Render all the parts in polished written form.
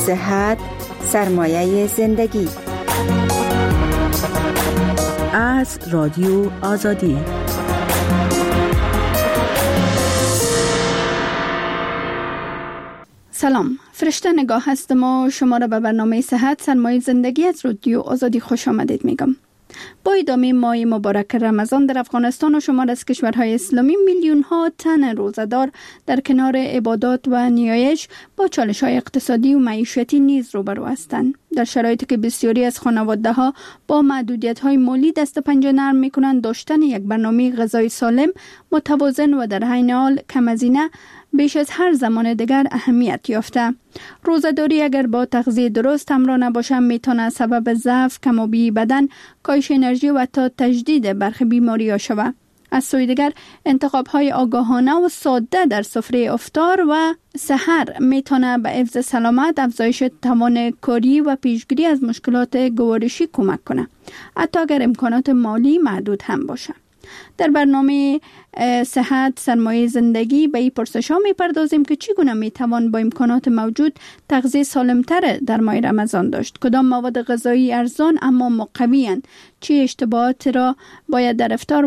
صحت سرمایه زندگی. از رادیو آزادی. سلام، فرشته نگاه هستم و شما را به برنامه صحت سرمایه زندگی از رادیو آزادی خوش آمدید میگم. با ادامه ماه مبارک رمضان در افغانستان و شمار از کشورهای اسلامی میلیون ها تن روزدار در کنار عبادات و نیایش با چالش‌های اقتصادی و معیشتی نیز روبرو هستند. در شرایطی که بسیاری از خانواده‌ها با محدودیت‌های مالی دست پنجه نرم می‌کنند، داشتن یک برنامه غذایی سالم، متوازن و در عین حال کم هزینه بیش از هر زمان دیگر اهمیت یافته. روزه‌داری اگر با تغذیه درست همراه نباشه میتونه سبب ضعف، کم‌آبی بدن، کاهش انرژی و حتی تجدید برخی بیماری‌ها شود. از سوی دیگر انتخاب‌های آگاهانه و ساده در سفره افطار و سحر میتونه به حفظ سلامت، افزایش توان کاری و پیشگیری از مشکلات گوارشی کمک کنه، حتی اگر امکانات مالی محدود هم باشه. در برنامه صحت سرمایه زندگی به این پرسش‌ها می‌پردازیم که چگونه می‌توان با امکانات موجود تغذیه سالم‌تر در ماه رمضان داشت، کدام مواد غذایی ارزان اما مقوی‌اند، چه اشتباهات را باید در افطار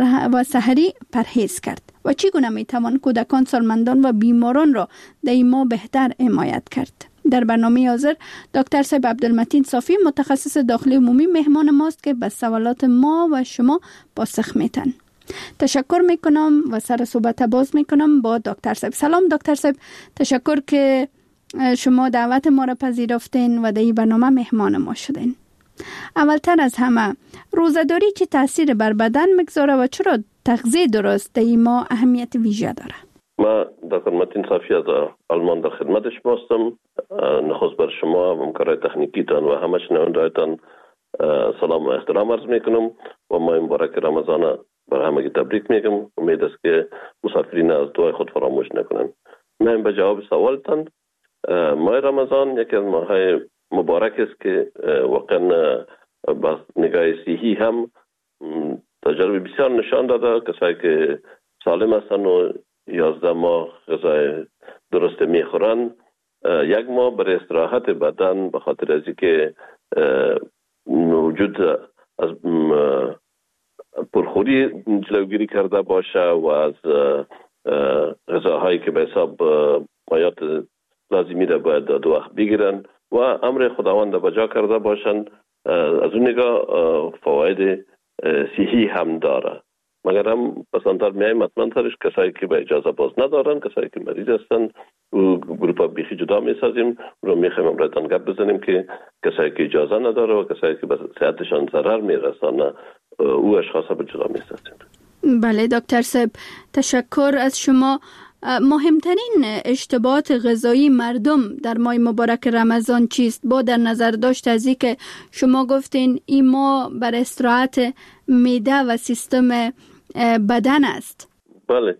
و سحری پرهیز کرد و چگونه می‌توان کودکان، سالمندان و بیماران را در این ماه بهتر حمایت کرد. در برنامه حاضر دکتر صاحب عبدالمتین صافی، متخصص داخلی عمومی، مهمان ماست که به سوالات ما و شما پاسخ میتن. تشکر میکنم و سر صحبت باز میکنم با دکتر صاحب. سلام دکتر صاحب، تشکر که شما دعوت ما را پذیرفتین و در این برنامه مهمان ما شدین. اولتر از همه، روزه‌داری چه تاثیر بر بدن میگذاره و چرا تغذیه درست در این ماه اهمیت ویژه داره؟ ما دکتر متین صافی از آلمان در خدمت شما هستم. نخست بر شما و همکارای تکنیکیتان و همه شنونده‌هایتان سلام و احترام عرض میکنم و ماه مبارک رمضان بر همگی تبریک میگم. امید است که مسافرین از دعای خود فراموش نکنند. من به جواب سوالتان، ماه رمضان یکی از ماه‌های مبارک است که واقعا با نگاه صحی هم تجربه بسیار نشان داده کسایی که سالم هستند و 11 ماه غذای درست میخورن، یک ماه برای استراحت بدن به خاطر از اینکه وجود از پرخوری جلوگیری کرده باشه و از غذاهایی که به حساب مایات لازمی را باید دو وقت بگیرن و امر خداوند به جا کرده باشن، از اون نگاه فواید صحی هم داره. مگر هم پسندر میایم حتما ترش کسایی که به اجازه باز ندارن، کسایی که مریض هستن و گروپا بیخی جدا میسازیم رو میخوایم امرایتان گپ بزنیم که کسایی که اجازه نداره و کسایی که به صحتشان ضرر میرسانه او اشخاص به جدا میسازیم. بله دکتر صاحب، تشکر از شما. مهمترین اشتباهات غذایی مردم در ماه مبارک رمضان چیست؟ با در نظر داشت از این که شما گفتین این ماه بر استراحت معده و سیستم بدن است. بله،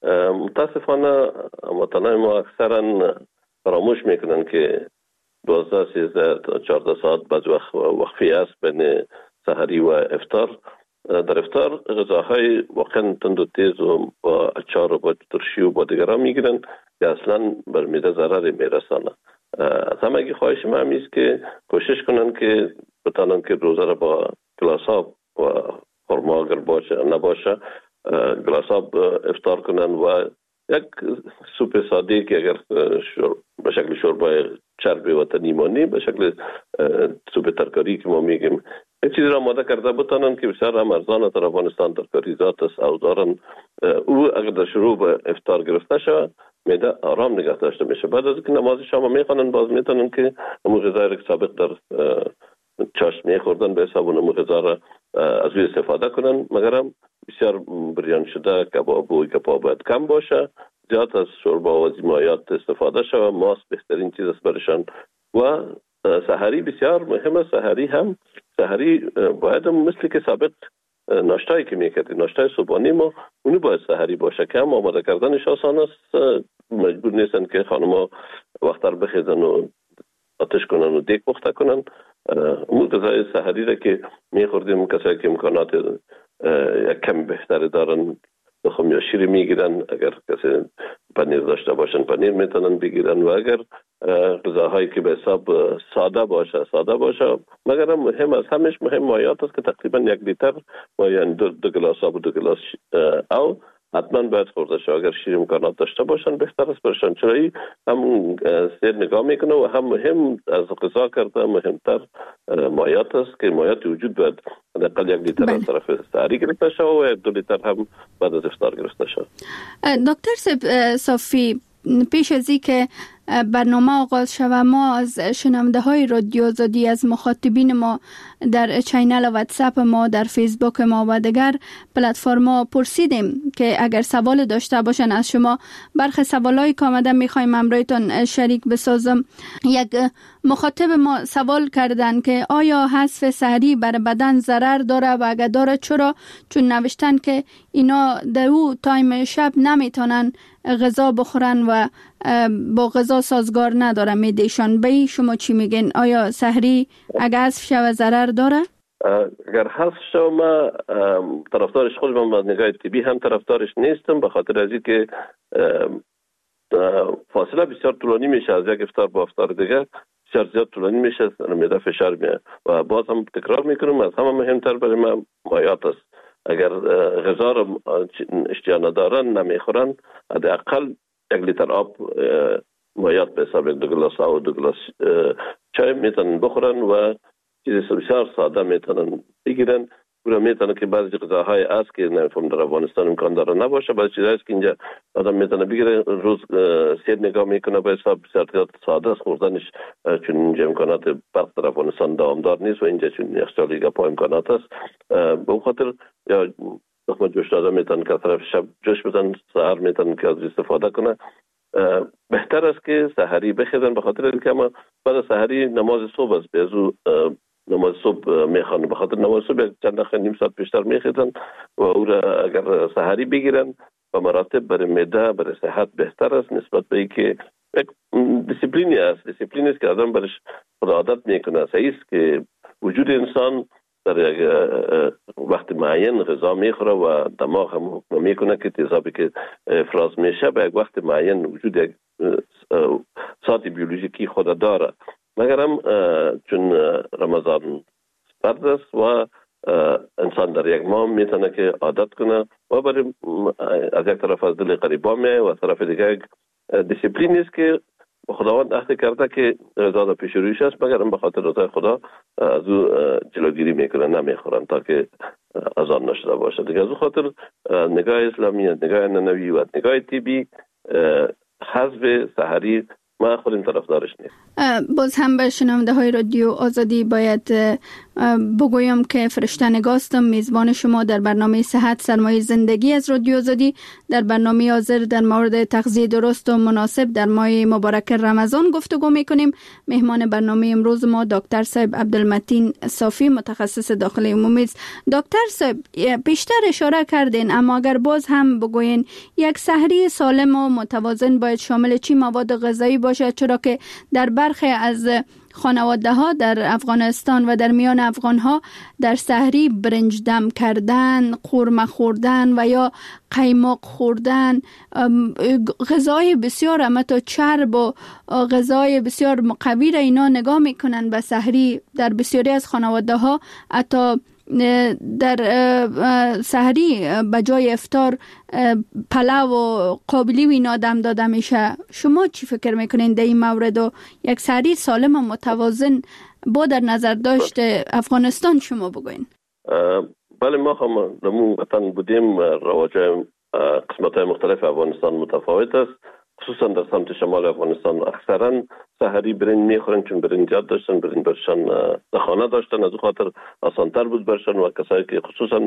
متاسفانه وطنای ما اکثرا فراموش میکنن که 12 13 تا 14 ساعت بعد وقفه است بین سحری و افطار. در افطار غذاهای واقعا تند و تیز و با اچار و با ترشی و با دیگران میگیرن که اصلا بر معده ضرر میرسانه. از همگی خواهش من همیست که کوشش کنن که بتانن که روزه را با گلاس آب و خرما اگر باشه نباشه گلاس آب افطار کنن و یک سوپ ساده که اگر به شکل شوربای چرب وطنی مانی به شکل سوپ ترکاری که ما میگیم یک چیزی را آماده کرده بتانن که بسیار هم ارزان در افغانستان ترکاری ذات است او دارن. او اگر در شروع به افطار گرفته شود معده آرام نگه داشته میشه. بعد از اینکه نماز شام میخوانن باز میتونن که همون غذایی که سابق در چاشت میخوردن به حساب اون غذا را از روی استفاده کنن، مگر هم بسیار بریان شده کباب و کباب باید کم باشه، زیاد از شوربا و زیمایات استفاده شود. ماست بهترین چیز است برشان و سحری بسیار مهم است. سحری باید مثل که سابق ناشتایی که میکردیم، ناشتای صبحانه ما اونو باید سحری باشه که هم آماده کردنش آسان است. مجبور نیستن که خانم‌ها وقتر بخیزن و آتش کنن و دیگ پخته کنن. اون غذای سحری را که میخوردیم کسایی که امکانات یک کم بهتر دارن تخم یا شیر میگیرن، اگر کسی پنیر داشته باشن پنیر میتونن بگیرن و اگر غذاهایی که به حساب ساده باشه مگر مهم از همش مهم مایعات است که تقریبا 1 لیتر و یعنی 2 گلاس آب و 2 گلاس او حتما باید خورده شد. اگر شیر امکانات داشته باشن بهتر است برشان، چرا این هم سیر نگاه میکنه و هم مهم از غذا کرده مهمتر مایعات است که مایعات وجود باید حداقل 1 لیتر از طرف سحری گرفته شد و 2 لیتر هم بعد از افطار گرفته شد. دکتر صافی، پیش از این که برنامه آغاز شود ما از شنونده های رادیو آزادی، از مخاطبین ما در چینل واتساپ ما، در فیسبوک ما و دیگر پلتفرما پرسیدیم که اگر سوال داشته باشن از شما. برخی سوالایی که آمده میخوایم امرایتان شریک بسازم. یک مخاطب ما سوال کردن که آیا حذف سحری بر بدن ضرر داره و اگر داره چرا؟ چون نوشتن که اینا در او تایم شب نمیتونن غذا بخورن و با غذا سازگار نداره میدهشان. به شما چی میگن؟ آیا سحری اگر حذف شود ضرر داره؟ اگر حذف شود ما طرفدارش خودم با نگاه طبی هم طرفدارش نیستم، به خاطر از اینکه فاصله بسیار طولانی میشه از یک افطار با افطار دیگه، بسیار زیاد طولانی میشه، معده فشار میاد و باز هم تکرار میکنم از همه مهمتر برای ما مایعات است. اگر غذا را اشتها ندارن نمیخورن حداقل 1 لیتر آب مایعات به حساب 2 گلاس آب و 2 گلاس چای میتونن بخورن و چیز بسیار ساده میتونن بگیرن. برای میتونه که بعضی غذاهای است که نمیفهم در افغانستان امکان داره نباشه، بعضی چیزایی است که اینجا آدم میتونه بگیره روز سیر نگاه میکنه به حساب بسیار ساده است خوردنش، چون اینجا امکانات برق در افغانستان دوامدار نیست و اینجا چون یخچال گپا امکانات است. به خاطر یا تخم جوش داده میتونه که طرف شب جوش بدن، سحر میتونه که از استفاده کنه. بهتر است که سحری بخیزن، به خاطر اینکه ما بعد از سحری نماز صبح است، بیزو نماز صبح میخوان، به خاطر نماز صبح چند دقیقه نیم ساعت بیشتر میخیزن و او را اگر سحری بگیرن به مراتب برای معده برای صحت بهتر است نسبت به اینکه یک دیسیپلینی است که آدم برش خود عادت میکنه. صحیح است که وجود انسان در وقت معین غذا میخوره و دماغ هم حکم میکنه که تیزابی که افراز میشه به یک وقت معین وجود یک ساعت بیولوژیکی خود داره. مگرم چون رمضان فرض است و انسان در یک ماه میتونه که عادت کنه و برای از یک طرف از دل قریبا می و طرف دیگه دیسیپلین است که خداوند عهد کرده که غذا در پیش رویش است، مگرم به خاطر رضای خدا از او جلوگیری میکنه نمیخورن تا که اذان نشده باشه دیگه. از او خاطر نگاه اسلامی، نگاه ننوی و نگاه طبی حذف سحری ما خودم طرفدارش نیست. باز هم به شنونده های رادیو آزادی باید بگویم که فرشته نگاستم، میزبان شما در برنامه صحت سرمایه زندگی از رادیو آزادی. در برنامه حاضر در مورد تغذیه درست و مناسب در ماه مبارک رمضان گفتگو میکنیم. مهمان برنامه امروز ما دکتر صاحب عبدالمتین صافی، متخصص داخل عمومی است. دکتر صاحب بیشتر اشاره کردین، اما اگر باز هم بگوین یک سحری سالم و متوازن باید شامل چی مواد غذایی باشه؟ چرا که در برخی از خانواده ها در افغانستان و در میان افغان ها در سحری برنج دم کردن، قورمه خوردن و یا قیماق خوردن، غذای بسیار امتو چرب و غذای بسیار مقوی را اینا نگاه میکنن به سحری. در بسیاری از خانواده ها حتی در سحری بجای افطار پلو و قابلی و اینا دم داده میشه. شما چی فکر میکنین در این مورد و یک سحری سالم و متوازن با در نظر داشت افغانستان شما بگوین؟ بله، ما هم نمون وطن بودیم، رواج قسمت های مختلف افغانستان متفاوت است، خصوصا در سمت شمال افغانستان اکثرا سحری برنج میخورن، چون برنجات داشتن، برنج برشان در خانه داشتن، از خاطر آسانتر بود برشان و کسایی که خصوصا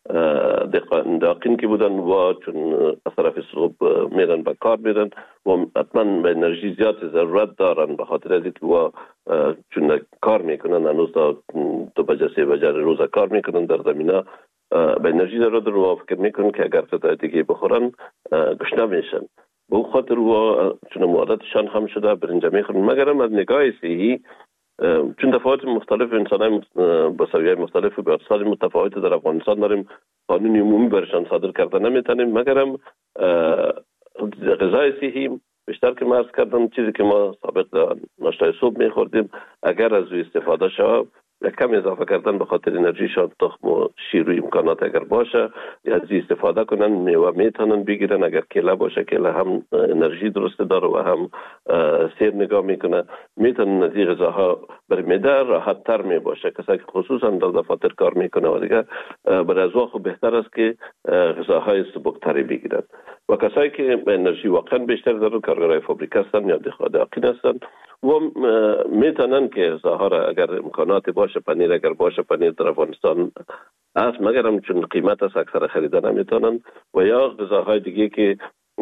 داقین که بودن و چون از طرف صبح میرن به کار میرن و حتما به انرژی زیاد ضرورت دارن، به خاطر از اینکه و چون کار میکنن هنوز تا 2 بجه 3 بجه روز کار میکنن در زمینه، به انرژی ضرورت رو و فکر میکنن که اگر غذای دیگه بخورن گشنه میشن. به اون خاطر و چون عادتشان هم شده برنج میخورن. مگرم از نگاه صحی چون دفعات مختلف انسان با سویه مختلف و به اقتصاد متفاوت در افغانستان داریم، قانون عمومی برشان صادر کرده نمیتونیم، مگرم غذای صحی بیشتر که مرز کردم چیزی که ما سابق ناشتای صبح میخوردیم اگر از او استفاده شود کم اضافه کردن به خاطر انرژی شان تخم و شیر و امکانات اگر باشه یا از استفاده کنن میوه میتونن بگیرن. اگر کیله باشه کیله هم انرژی درست داره و هم سیر نگاه میکنه میتونن از این غذاها بر معده راحت تر می باشه. کسایی که خصوصا در دفاتر کار میکنه و دیگه برای از خو بهتر است که غذاهای سبکتری بگیرن و کسایی که انرژی واقعا بیشتر دارن کارگرای فابریک هستن یا دهقان هستن و میتونن که غذاها را اگر امکانات باشه پنیر اگر باشه پنیر در افغانستان است مگرم چون قیمت است اکثر خریدن نمیتونن و یا غذاهای دیگه که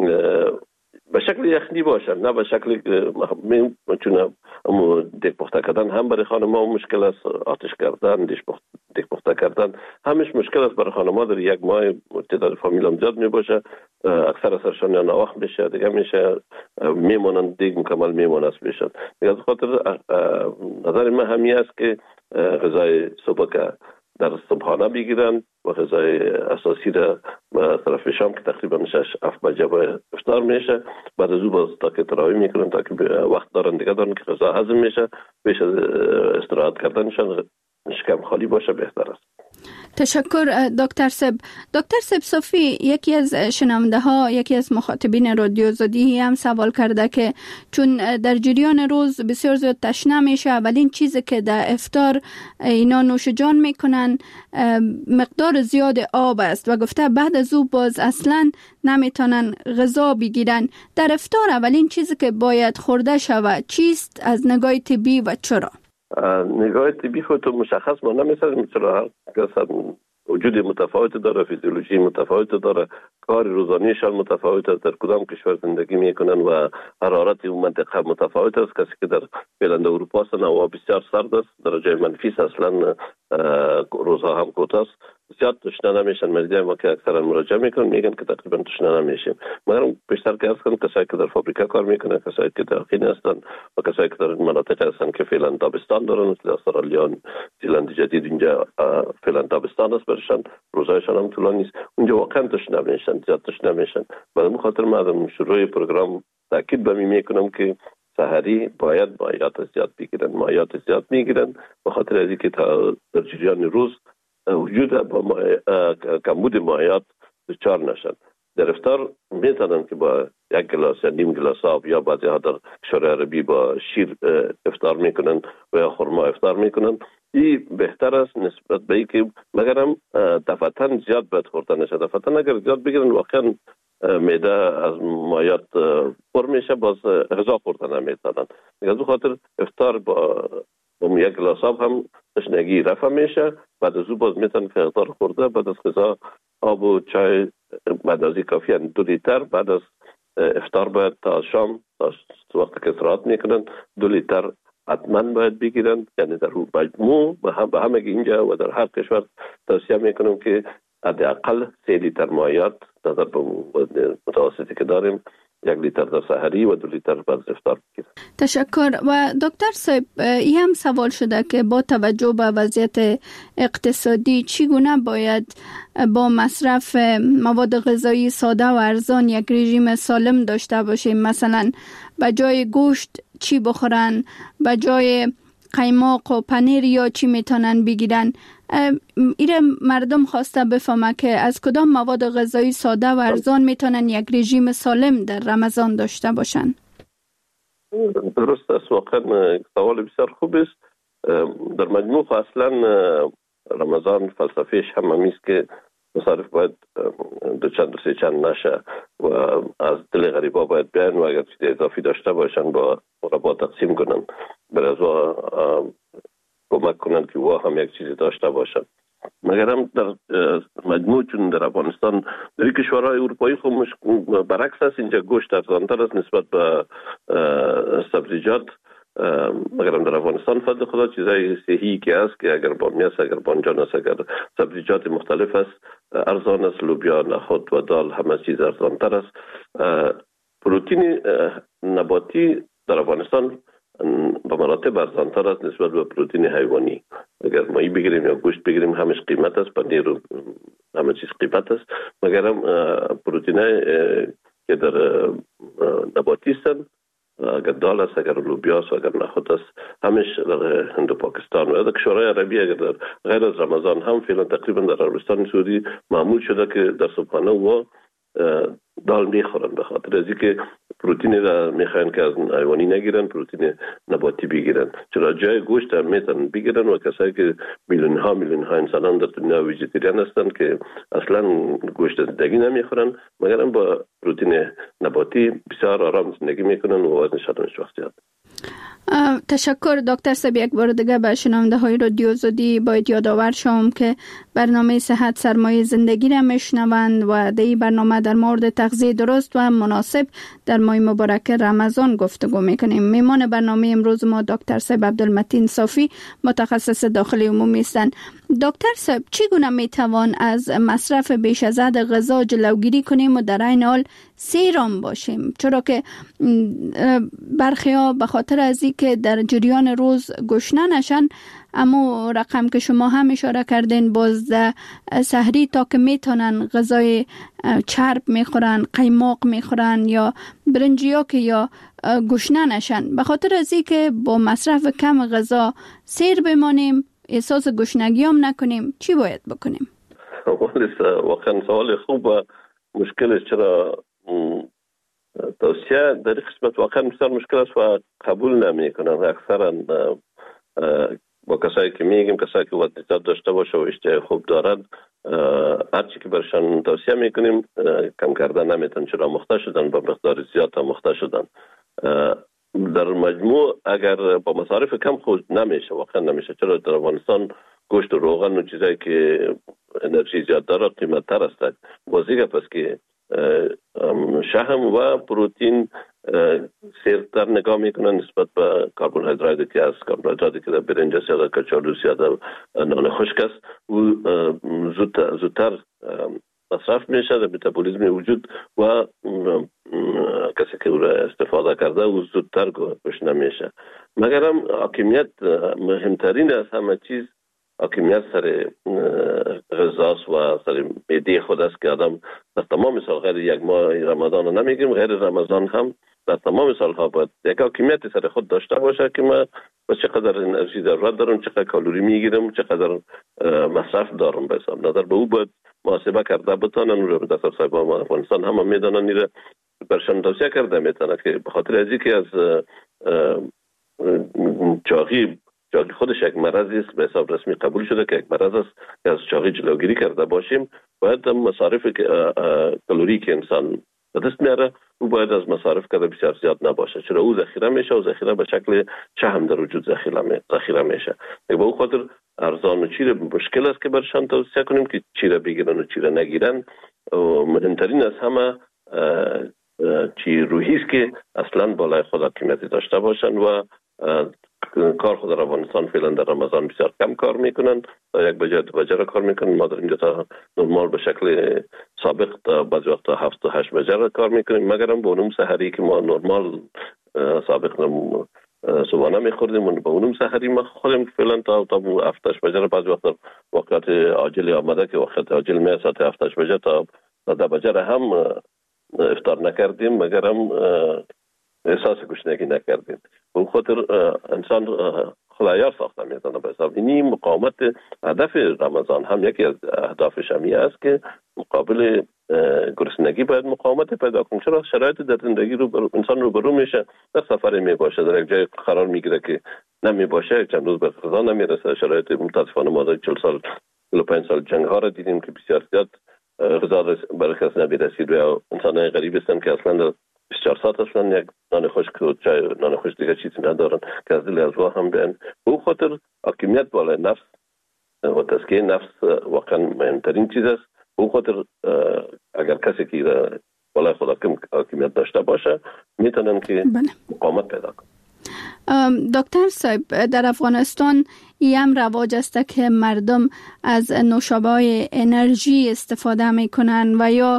به شکل یخنی باشن نه به شکل چون دیگ پخته کردن هم برای خانم‌ها مشکل است، آتش کردن دیگ پخته کردن همش مشکل است برای خانم‌ها. در یک ماه تعداد فامیل هم زیاد می باشه اکثر سرشان یا ناوخت بشه دیگه میشه میمونن دیگ مکمل میمونه است بشن. از خاطر نظر من همی است که غذای صبح در صبحانه بگیرن و غذای اساسی را به طرف شام که تقریبا 6-7 بجه باید افطار میشه. بعد از او باز تا که تراویح میکنن تا که وقت دارن دیگه دارن که غذا هضم میشه بیش از استراحت کردنشان شکم خالی باشه بهتر است. تشکر دکتر سب. دکتر سب صوفی یکی از شنونده ها یکی از مخاطبین رادیو آزادی هم سوال کرده که چون در جریان روز بسیار زیاد تشنه میشه اولین چیزی که در افطار اینا نوش جان میکنن مقدار زیاد آب است و گفته بعد از او باز اصلا نمیتونن غذا بگیرن. در افطار اولین چیزی که باید خورده شود چیست از نگاه طبی و چرا؟ نگاه طبی خودتو مشخص ما نمی‌سازیم چرا هر وجود متفاوت داره فیزیولوژی متفاوت داره کار روزانیشان متفاوت است در کدام کشور زندگی میکنن و حرارت اون منطقه متفاوت است. کسی که در فنلاند اروپا است هوا بسیار سرد است درجه منفی اصلا روزها هم کوتاه است زیاد تشنه نمیشن. مریضای ما که اکثرا مراجعه میکنن میگن که تقریبا تشنه نمیشیم مگر بیشتر که هستن کسایی که در فابریکا کار میکنن کسایی که داخلی هستن و کسایی که در مناطق هستن که فعلا تابستان دارن مثل استرالیا زیلند جدید اینجا فعلا تابستان است برشان روزایشان هم طولانی است اونجا واقعا تشنه نمیشن زیاد تشنه نمیشن. به خاطر ما شروع پروگرام تاکید به میکنم که سحری باید مایعات زیاد بگیرن مایعات زیاد میگیرن به خاطر از اینکه در جریان روز وجود با کمبود مایعات دچار نشن. در افطار میتونن که با 1 گلاس یا نیم گلاس آب یا بعضی ها در کشور عربی با شیر افطار میکنن و یا خرما افطار میکنن. این بهتر است نسبت به اینکه مگرم دفعتاً زیاد باید خورده نشه. دفعتاً اگر زیاد بگیرن واقعا معده از مایعات پر میشه باز غذا خورده نمیتونن. از اون خاطر افطار با 1 گلاس آب هم تشنگی رفع میشه. بعد از او باز میتونن که افطار خورده بعد از غذا آب و چای بعد از کافی 2 لیتر بعد از افطار باید تا شام تا وقتی که استراحت میکنن 2 لیتر حتما باید بگیرن. یعنی در مجموع به همه اینجا و در هر کشور توصیه میکنم که حداقل 3 لیتر مایعات در متوسطی که داریم 1 لیتر در سحری و 2 لیتر بعد از افطار بگیرن. تشکر. و دکتر صاحب این هم سوال شده که با توجه به وضعیت اقتصادی چگونه باید با مصرف مواد غذایی ساده و ارزان یک رژیم سالم داشته باشیم؟ مثلا به جای گوشت چی بخورن، به جای قیماق و پنیر یا چی میتونن بگیرن؟ ایره مردم خواسته بفهمه که از کدام مواد غذایی ساده و ارزان میتونن یک رژیم سالم در رمضان داشته باشن. درست است، واقعا سوال بسیار خوب است. در مجموع اصلا رمضان فلسفهش هم همیست که مصارف باید دو سه چند نشه و از دل غریبا باید بیان و اگر چیز اضافی داشته باشن با غربا تقسیم کنن برای از کمک کنن که وا هم یک چیزی داشته باشن. مگر هم در مجموع چون در افغانستان در کشورهای اروپایی خب برعکس است، اینجا گوشت ارزانتر است نسبت به سبزیجات. مگر هم در افغانستان فضل خدا چیزای صحیحی که است که اگر بامی است اگر بانجان است اگر سبزیجات مختلف است ارزان است. لوبیا، نخود و دال همه چیز ارزانتر است. پروتئین نباتی در افغانستان به مراتب ارزانتر است نسبت به پروتئین حیوانی. اگر ماهی بگیریم یا گوشت بگیریم همش قیمت است، پنیر و همه چیز قیمت است. مگر هم پروتئین که در نباتی هستند. اگر دال است، اگر لوبیا است، اگر نخود است، همش در هند و پاکستان و در کشورهای عربی اگر در غیر از رمضان هم فعلا تقریبا در عربستان سعودی معمول شده که در صبحانه و دال میخورن، به خاطر از اینکه پروتئین را میخواین که از حیوانی نگیرن، پروتئین نباتی بگیرن. چرا جای گوشت هم میتونن بگیرن و کسایی که میلیون ها انسانان در دنیا ویژیتریان هستن که اصلا گوشت زندگی نمیخورن مگر هم با پروتئین نباتی بسیار آرام زندگی میکنن و وزنشان وقت زیاد. تشکر دکتر صاحب. یک بار دیگه به شنونده های رادیو آزادی باید یادآور شوم که برنامه صحت سرمایه زندگی را میشنوند و در این برنامه در مورد تغذیه درست و مناسب در ماه مبارک رمضان گفتگو میکنیم. میمان برنامه امروز ما دکتر صاحب عبدالمتین صافی، متخصص داخلی عمومی هستند. دکتر صاحب، چگونه میتوان از مصرف بیش از حد غذا جلوگیری کنیم و در عین حال سیرام باشیم؟ چرا که برخی‌ها به خاطر از اینکه در جریان روز گشنه نشن، اما رقم که شما هم اشاره کردین، باز سحری تا که میتونن غذای چرب میخورن، قیماق میخورن یا برنجیا که یا گشنه نشن. به خاطر از اینکه با مصرف کم غذا سیر بمانیم، احساس گشنگی هم نکنیم، چی باید بکنیم؟ واقعا سوال خوب و مشکل. چرا توصیه در قسمت واقعا بسیار مشکل است و قبول نمی کنن. اکثرا با کسایی که میگیم، کسایی که وزن داشته باشه و اشتهای خوب دارد، هرچی که برشان توصیه میکنیم کم کردن نمیتون. چرا مخته شدن، با مقدار زیاد مخته شدن. در مجموع اگر با مصارف کم خود نمیشه، واقعا نمیشه. چرا در افغانستان گوشت و روغن و چیزایی که انرژی زیاد داره قیمت تر است. بازیگه پس که شحم و پروتئین سیرتر نگاه میکنن نسبت به کربوهیدراتی که از کربوهیدراتی که در برنج است یا در کچالو یا در نان خشک است و زودتر مصرف میشه در متابولیسم وجود و کسی که او را استفاده کرده و زودتر گشنه میشه. مگر هم حاکمیت مهمترین از همه چیز حاکمیت سر غذاست و سر معده خود است که آدم در تمام سال، غیر یک ماه رمضان رو نمیگیم، غیر رمضان هم در تمام سالها باید یک حاکمیت سر خود داشته باشه که ما با چقدر انرژی ضرورت دارم، چقدر کالری میگیرم، چقدر مصرف دارم. به حساب نظر به او باید محاسبه کرده بتانن. رو دکتر صاحب افغانستان هم میدانن، ایره برشان توصیه کرده میتونه که به خاطر از اینکه از چاقی خودش یک مرض است، به حساب رسمی قبول شده که یک مرض است که از چاقی جلوگیری کرده باشیم. باید مصارف کالری که انسان به دست میاره او باید از مصارف کرده بسیار زیاد نباشه. چرا او ذخیره میشه و ذخیره به شکل شحم در وجود ذخیره میشه. به او خاطر ارزان و چیره مشکل است که برشان توصیه کنیم که چیره بگیرن و چیره نگیرن. و مهمترین از همه چی روحی است که اصلا بالای خود حاکمیت داشته باشن و کار خود در افغانستان فعلا در رمضان بسیار کم کار میکنن، تا یک بجه دو بجه را کار میکنن. ما در اینجا تا نرمال به شکل سابق تا بعضی وقتا 7 و 8 بجه را کار میکنیم، مگر هم با اونم سحری که ما نرمال سابق صبحانه میخوردیم و با اونم سحری ما خودیم فعلا تا 7 8 بجه را بعضی وقتا وقت عاجل آمده که وقت عاجل می ساعت 7 8 بجه تا 10 بجه را هم افطار نکردیم، مگر هم احساس گشنگی نکردیم. به خاطر انسان خدایار ساخته میتونه. به حساب اینی مقاومت هدف رمضان هم یکی از اهدافش همی است که مقابل گرسنگی باید مقاومت پیدا کنه. چرا شرایط در زندگی انسان روبرو میشه، در سفر می باشه، در یک جای قرار میگیره که نمی باشه، چند روز به غذا نمیرسه. شرایط متاسفانه ما در 40 سال 45 سال جنگ ها را دیدیم که بسیار زیاد غذا برای کس نمیرسید و انسان غریب هستن که اصلا 24 ساعت اصلا یک نان خشک و چای نان خشک دیگه چیزی ندارن که از دل ازوا هم بیان. به خاطر حاکمیت بالای نفس و تزکیه نفس واقعا مهمترین چیز است. به خاطر اگر کسی که بالای خود حاکمیت داشته باشه میتونن که مقاومت پیدا کنن. دکتر صاحب، در افغانستان این رواج است که مردم از نوشابه‌های انرژی استفاده میکنن و یا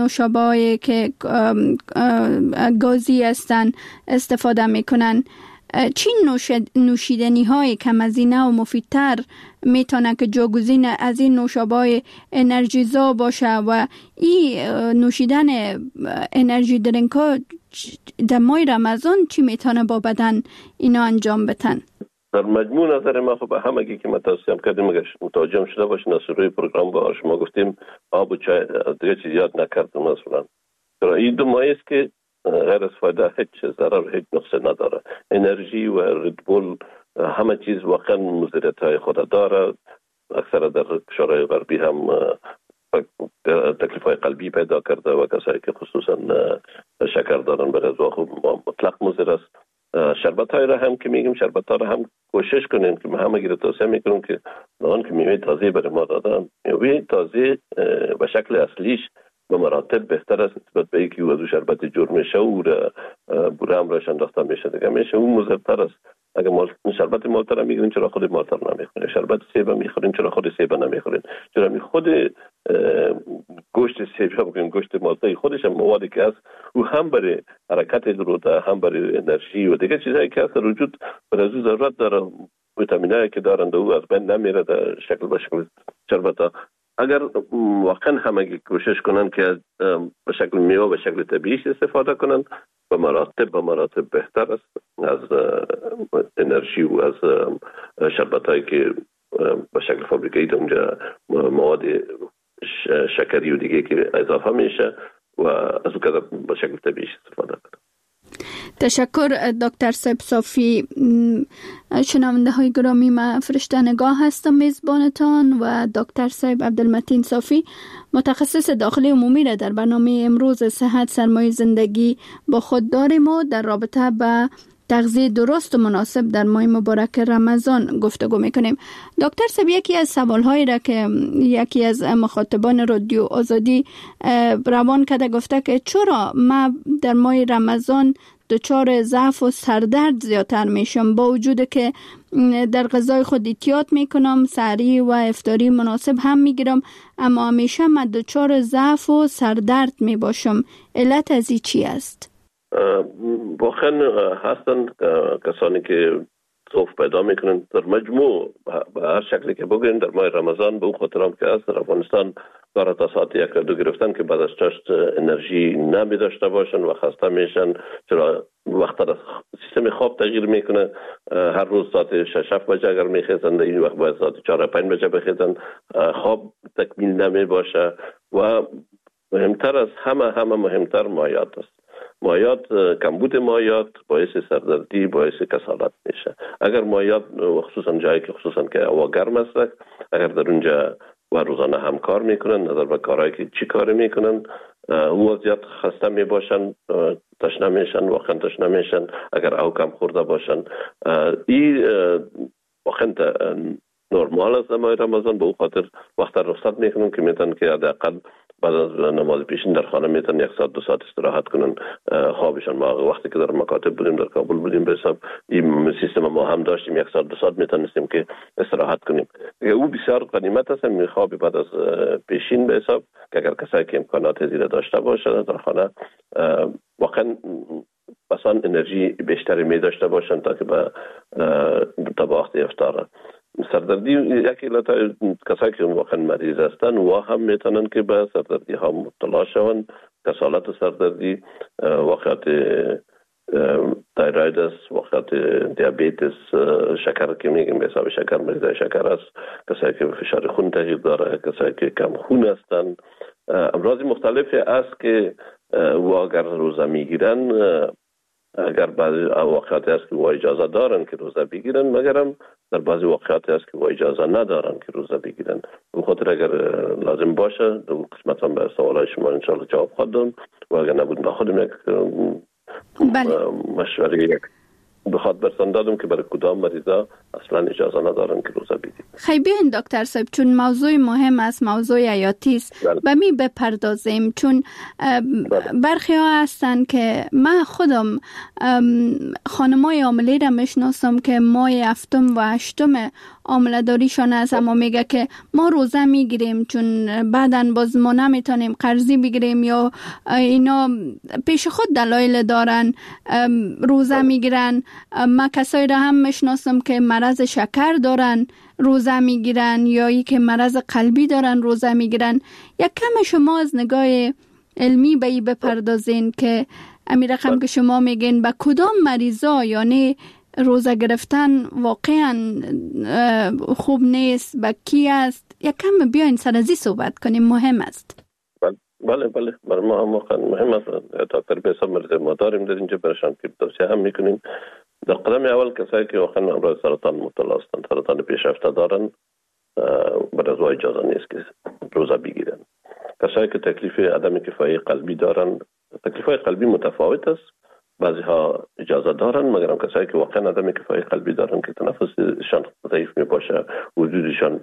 نوشابه‌ای که گازی هستن استفاده میکنن. چی نوشیدنی های کم هزینه و مفیدتر میتونه که جاگزین از این نوشابه انرژیزا باشه و این نوشیدن انرژی درینک ها در ماه رمضان چی میتونه با بدن اینا انجام بدن؟ در مجموع نظر ما خب همگی که ما توصیه کردیم اگر متوجه شده باشین از روی پروگرام با شما گفتیم آب و چای دیگه چیز یاد نکردم مثلا. این دو ماه است که غیر از فایده هیچ ضرر هیچ نقص نداره. انرژی و ردبول همه چیز واقعا مضرات خود داره. اکثر در کشورهای غربی هم تکلیف‌های قلبی پیدا کرده و کسایی که خصوصا شکر دارن به غذا خب مطلق مضر است. شربت‌های را هم که میگیم شربت‌ها را هم کوشش کنین که ما همگی را توصیه میکنیم که آن که میوه تازه برای ما دادن میوه تازه به شکل اصلیش به مراتب بهتر است نسبت به اینکه وضو شربت جور میشه و بوره هم راش انداخته میشه دیگه میشه اون مضرتر است. اگر شربت مالتا را میگیرین چرا خود مالتا را نمیخورین؟ شربت سیب میخورین چرا خود سیب نمیخورین؟ چرا خود گوشت سیب بگیم گوشت مالتای خودش هم موادی که هست او هم برای حرکت روده هم برای انرژی و دیگه چیزایی که هست وجود برای ضرورت داره. ویتامینایی که دارند او از بین نمیره در شکل به شکل شربت. اگر واقعا همگی کوشش کنن که به شکل میوه به شکل طبیعی استفاده کنن به مراتب بهتر است از انرژی و از شربتایی که به شکل فابریکایی اونجا مواد شکری و دیگه که اضافه میشه و از اون کده به شکل طبیعی استفاده کنن. تشکر دکتر صاحب صافی. شنونده های گرامی، ما فرشته نگاه هستم میزبانتان و دکتر صاحب عبدالمتین صافی متخصص داخلی عمومی را در برنامه امروز صحت سرمایه زندگی با خود داریم و در رابطه با تغذیه درست و مناسب در ماه مبارک رمضان گفتگو میکنیم. دکتر صاحب، یکی از سوالهایی را که یکی از مخاطبان رادیو آزادی روان کرده گفته که چرا ما در ماه رمضان دچار ضعف و سردرد زیادتر میشم با وجود که در غذای خود احتیاط میکنم، سحری و افطاری مناسب هم میگیرم، اما همیشه من دچار ضعف و سردرد میباشم. علت از این چی است؟ واقعا هستن کسانی که ضعف پیدا میکنن در مجموع به هر شکلی که بگیرین در ماه رمضان به اون خاطر هم که هست در افغانستان کار تا ساعت 1 2 گرفتن که بعد از چاشت انرژی نمی داشته باشن و خسته میشن. چرا وقت از سیستم خواب تغییر میکنه. هر روز ساعت 6 بجه اگر میخیزن این وقت باید ساعت 4 5 بجه بخیزن، خواب تکمیل نمی باشه و مهمتر از همه مهمتر مایات است. مایات، کمبود مایات باعث سردردی، باعث کسالت میشه. اگر مایات خصوصا جایی که خصوصا که هوا گرم است اگر در اونجا و روزانه هم کار میکنن نظر به کارهایی که چی کار میکنن او زیاد خسته میباشن، تشنه میشن، واقعا تشنه میشن. اگر او کم خورده باشن این واقعا نرمال است. ماه رمضان به او خاطر وقت رخصت میکنن که میتونن که حداقل بعد از نماز پیشین در خانه میتونن 1 ساعت 2 ساعت استراحت کنن خوابشان. ما وقتی که در مکاتب بودیم در کابل بودیم به حساب این سیستم ما هم داشتیم 1 ساعت 2 ساعت میتونستیم که استراحت کنیم. او بسیار غنیمت است می خواب بعد از پیشین به حساب که اگر کسایی که امکانات زیاده داشته باشه در خانه واقعا بسان انرژی بیشتری می داشته باشن تا که به وقت افطار. سردردی یکی علت کسایی که واقعا مریض هستن و هم میتونن که به سردردی ها مبتلا شون. کسالت و سردردی، واقعات تایروید است، واقعات دیابتیس، شکر که میگیم به حساب شکر، مریض شکر است، کسایی که فشار خون تغییر داره، کسایی که کم خون هستن. امراض مختلفی است که و اگر روزه میگیرن اگر بعضی واقعاتی است که اجازه دارن که روزه بگیرن، مگرم در بعضی واقعاتی است که اجازه ندارن که روزه بگیرن. به خاطر اگر لازم باشه در قسمت هم به سوالای شما ان شاء الله جواب خواهم و اگر نبود با خودم یک مشوره یک بخواد برسان دادم که برای کدام مریضا اصلا اجازه ندارن که روزه بگیرن. خیلی بیاین دکتر صاحب، چون موضوع مهم است، موضوع حیاتی است، به می بپردازیم. چون برخی ها هستن که من خودم خانمای حامله را میشناسم که ماه 7 و 8 حامله داریشان است، اما میگه که ما روزه میگیریم چون بعداً باز ما نمیتونیم قرضی بگیریم، یا اینا پیش خود دلایل دارن روزه میگیرن. ما کسایی را هم میشناسم که مرض شکر دارن روزه میگیرن، یا ای که مرض قلبی دارن روزه میگیرن. یک کم شما از نگاه علمی به این بپردازین که امی رقم که شما میگین به کدام مریضا یعنی روزه گرفتن واقعا خوب نیست، به کی است؟ یک کم بیاین سر ازی صحبت کنیم، مهم است. بله برای ما هم واقعا مهم است. دکتر بیسا مرزه ما داریم در اینجا برشان که توصیه هم میکنیم. در قدم اول کسایی که واقعا امراض سرطان مبتلا هستند، سرطان پیشرفته دارن، بعد از اجازه نیست که روزه بگیرن. کسایی که تکلیف عدم کفایی قلبی دارن، تکلیف های قلبی متفاوت است، بعضی ها اجازه دارن، مگر هم کسایی که واقعا عدم کفایی قلبی دارن که تنفسشان ضعیف می باشه، وجودشان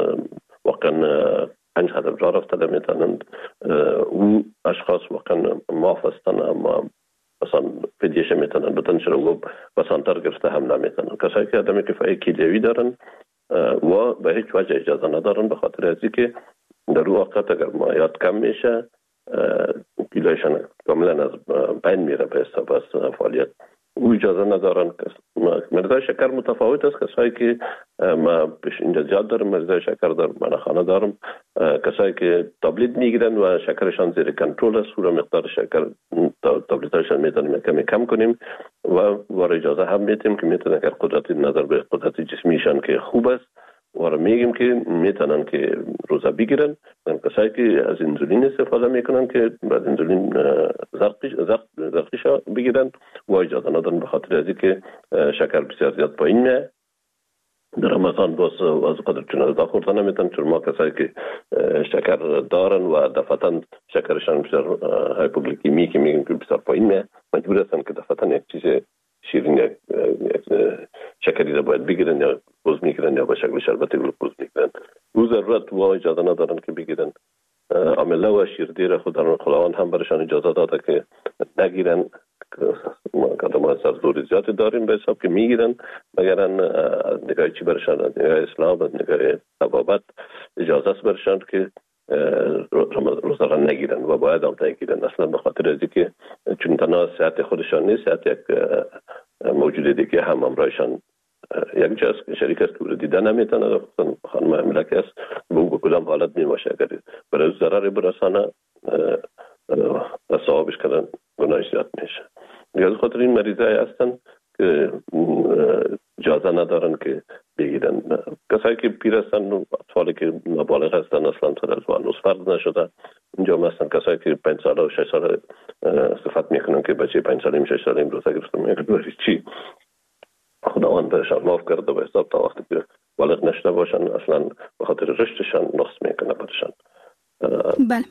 واقعا انقدر راه رفته میتونند، او اشخاص واقعا معاف هستند اما مثلا فدیهش میتونن بدنش رو بسانتر گرفته هم نمیتونن. کسایی که عدم کفایی کلیوی دارن و به هیچ وجه اجازه ندارن، به خاطر ازی که در او وقت اگر مایات کم میشه کیلویشان کاملا از بین میره به حساب از فعالیت، او اجازه ندارن. مریضای شکر متفاوت است. کسایی که ما پیش اینجا زیاد دارم مریضای شکر دارم، من خانه دارم، کسایی که تابلت میگیرن و شکرشان زیر کنترل است، و مقدار شکر تابلتاشان میتونیم کمی کم کنیم و اجازه هم میتیم که میتونن اگر قدرت نظر به قدرت جسمیشان که خوب است و میگیم که میتونن که روزه بگیرن. کسایی که از انسولین استفاده میکنن که بعد انسولین زرقیش بگیرن و اجازه ندارن، به خاطر ازی که شکر بسیار زیاد پایین میه. در رمضان باز از قدر چون از خوردن نمیتونن، چون ما کسایی که شکر دارن و دفعتاً شکرشان بسیار هایپوگلیکمی که میگیم که بسیار پایین میه، مجبور هستن که دفعتاً یک چیز شیرین یک شکری را باید بگیرن یا بوز میگیرن یا به شکل شربت گلوکوز میگیرن. او ضرورت و اجازه ندارن که بگیرن. عامله و شیردیر خداوند هم برشان اجازه داده که نگیرن. ما سرزوری زیادی داریم به حساب که میگیرن، مگر از نگاه چی برشان، از نگاه اسلام، از نگاه طبابت اجازه است برشان که روزه را نگیرن و باید هم نگیرن. اصلا به خاطر ازی که چون تنها صحت خودشان نیست، صحت یک موجود دیگه هم امرایشان یک جاست که شریک است که دیده نمیتونه. خانم ملک است به او به کدام حالت میماشه، اگر برای ضرر برسانه و صحابش کردن گناهش زیاد میشه. از خاطر این مریضای هستن که اجازه ندارن که بگیرن. کسایی که پیر هستن و اطفالی که نابالغ هستن اصلا تا از هنوز فرض نشده اینجا هستن. کسایی که 5 ساله و 6 ساله صفت میکنن که بچه 5 سالیم 6 سالیم روزه گرفتم، میگن چی خداوند برشان معاف کرده به حساب تا وقتی که بالغ نشده باشن اصلا به خاطر رشدشان نقص میکنه برشان. بله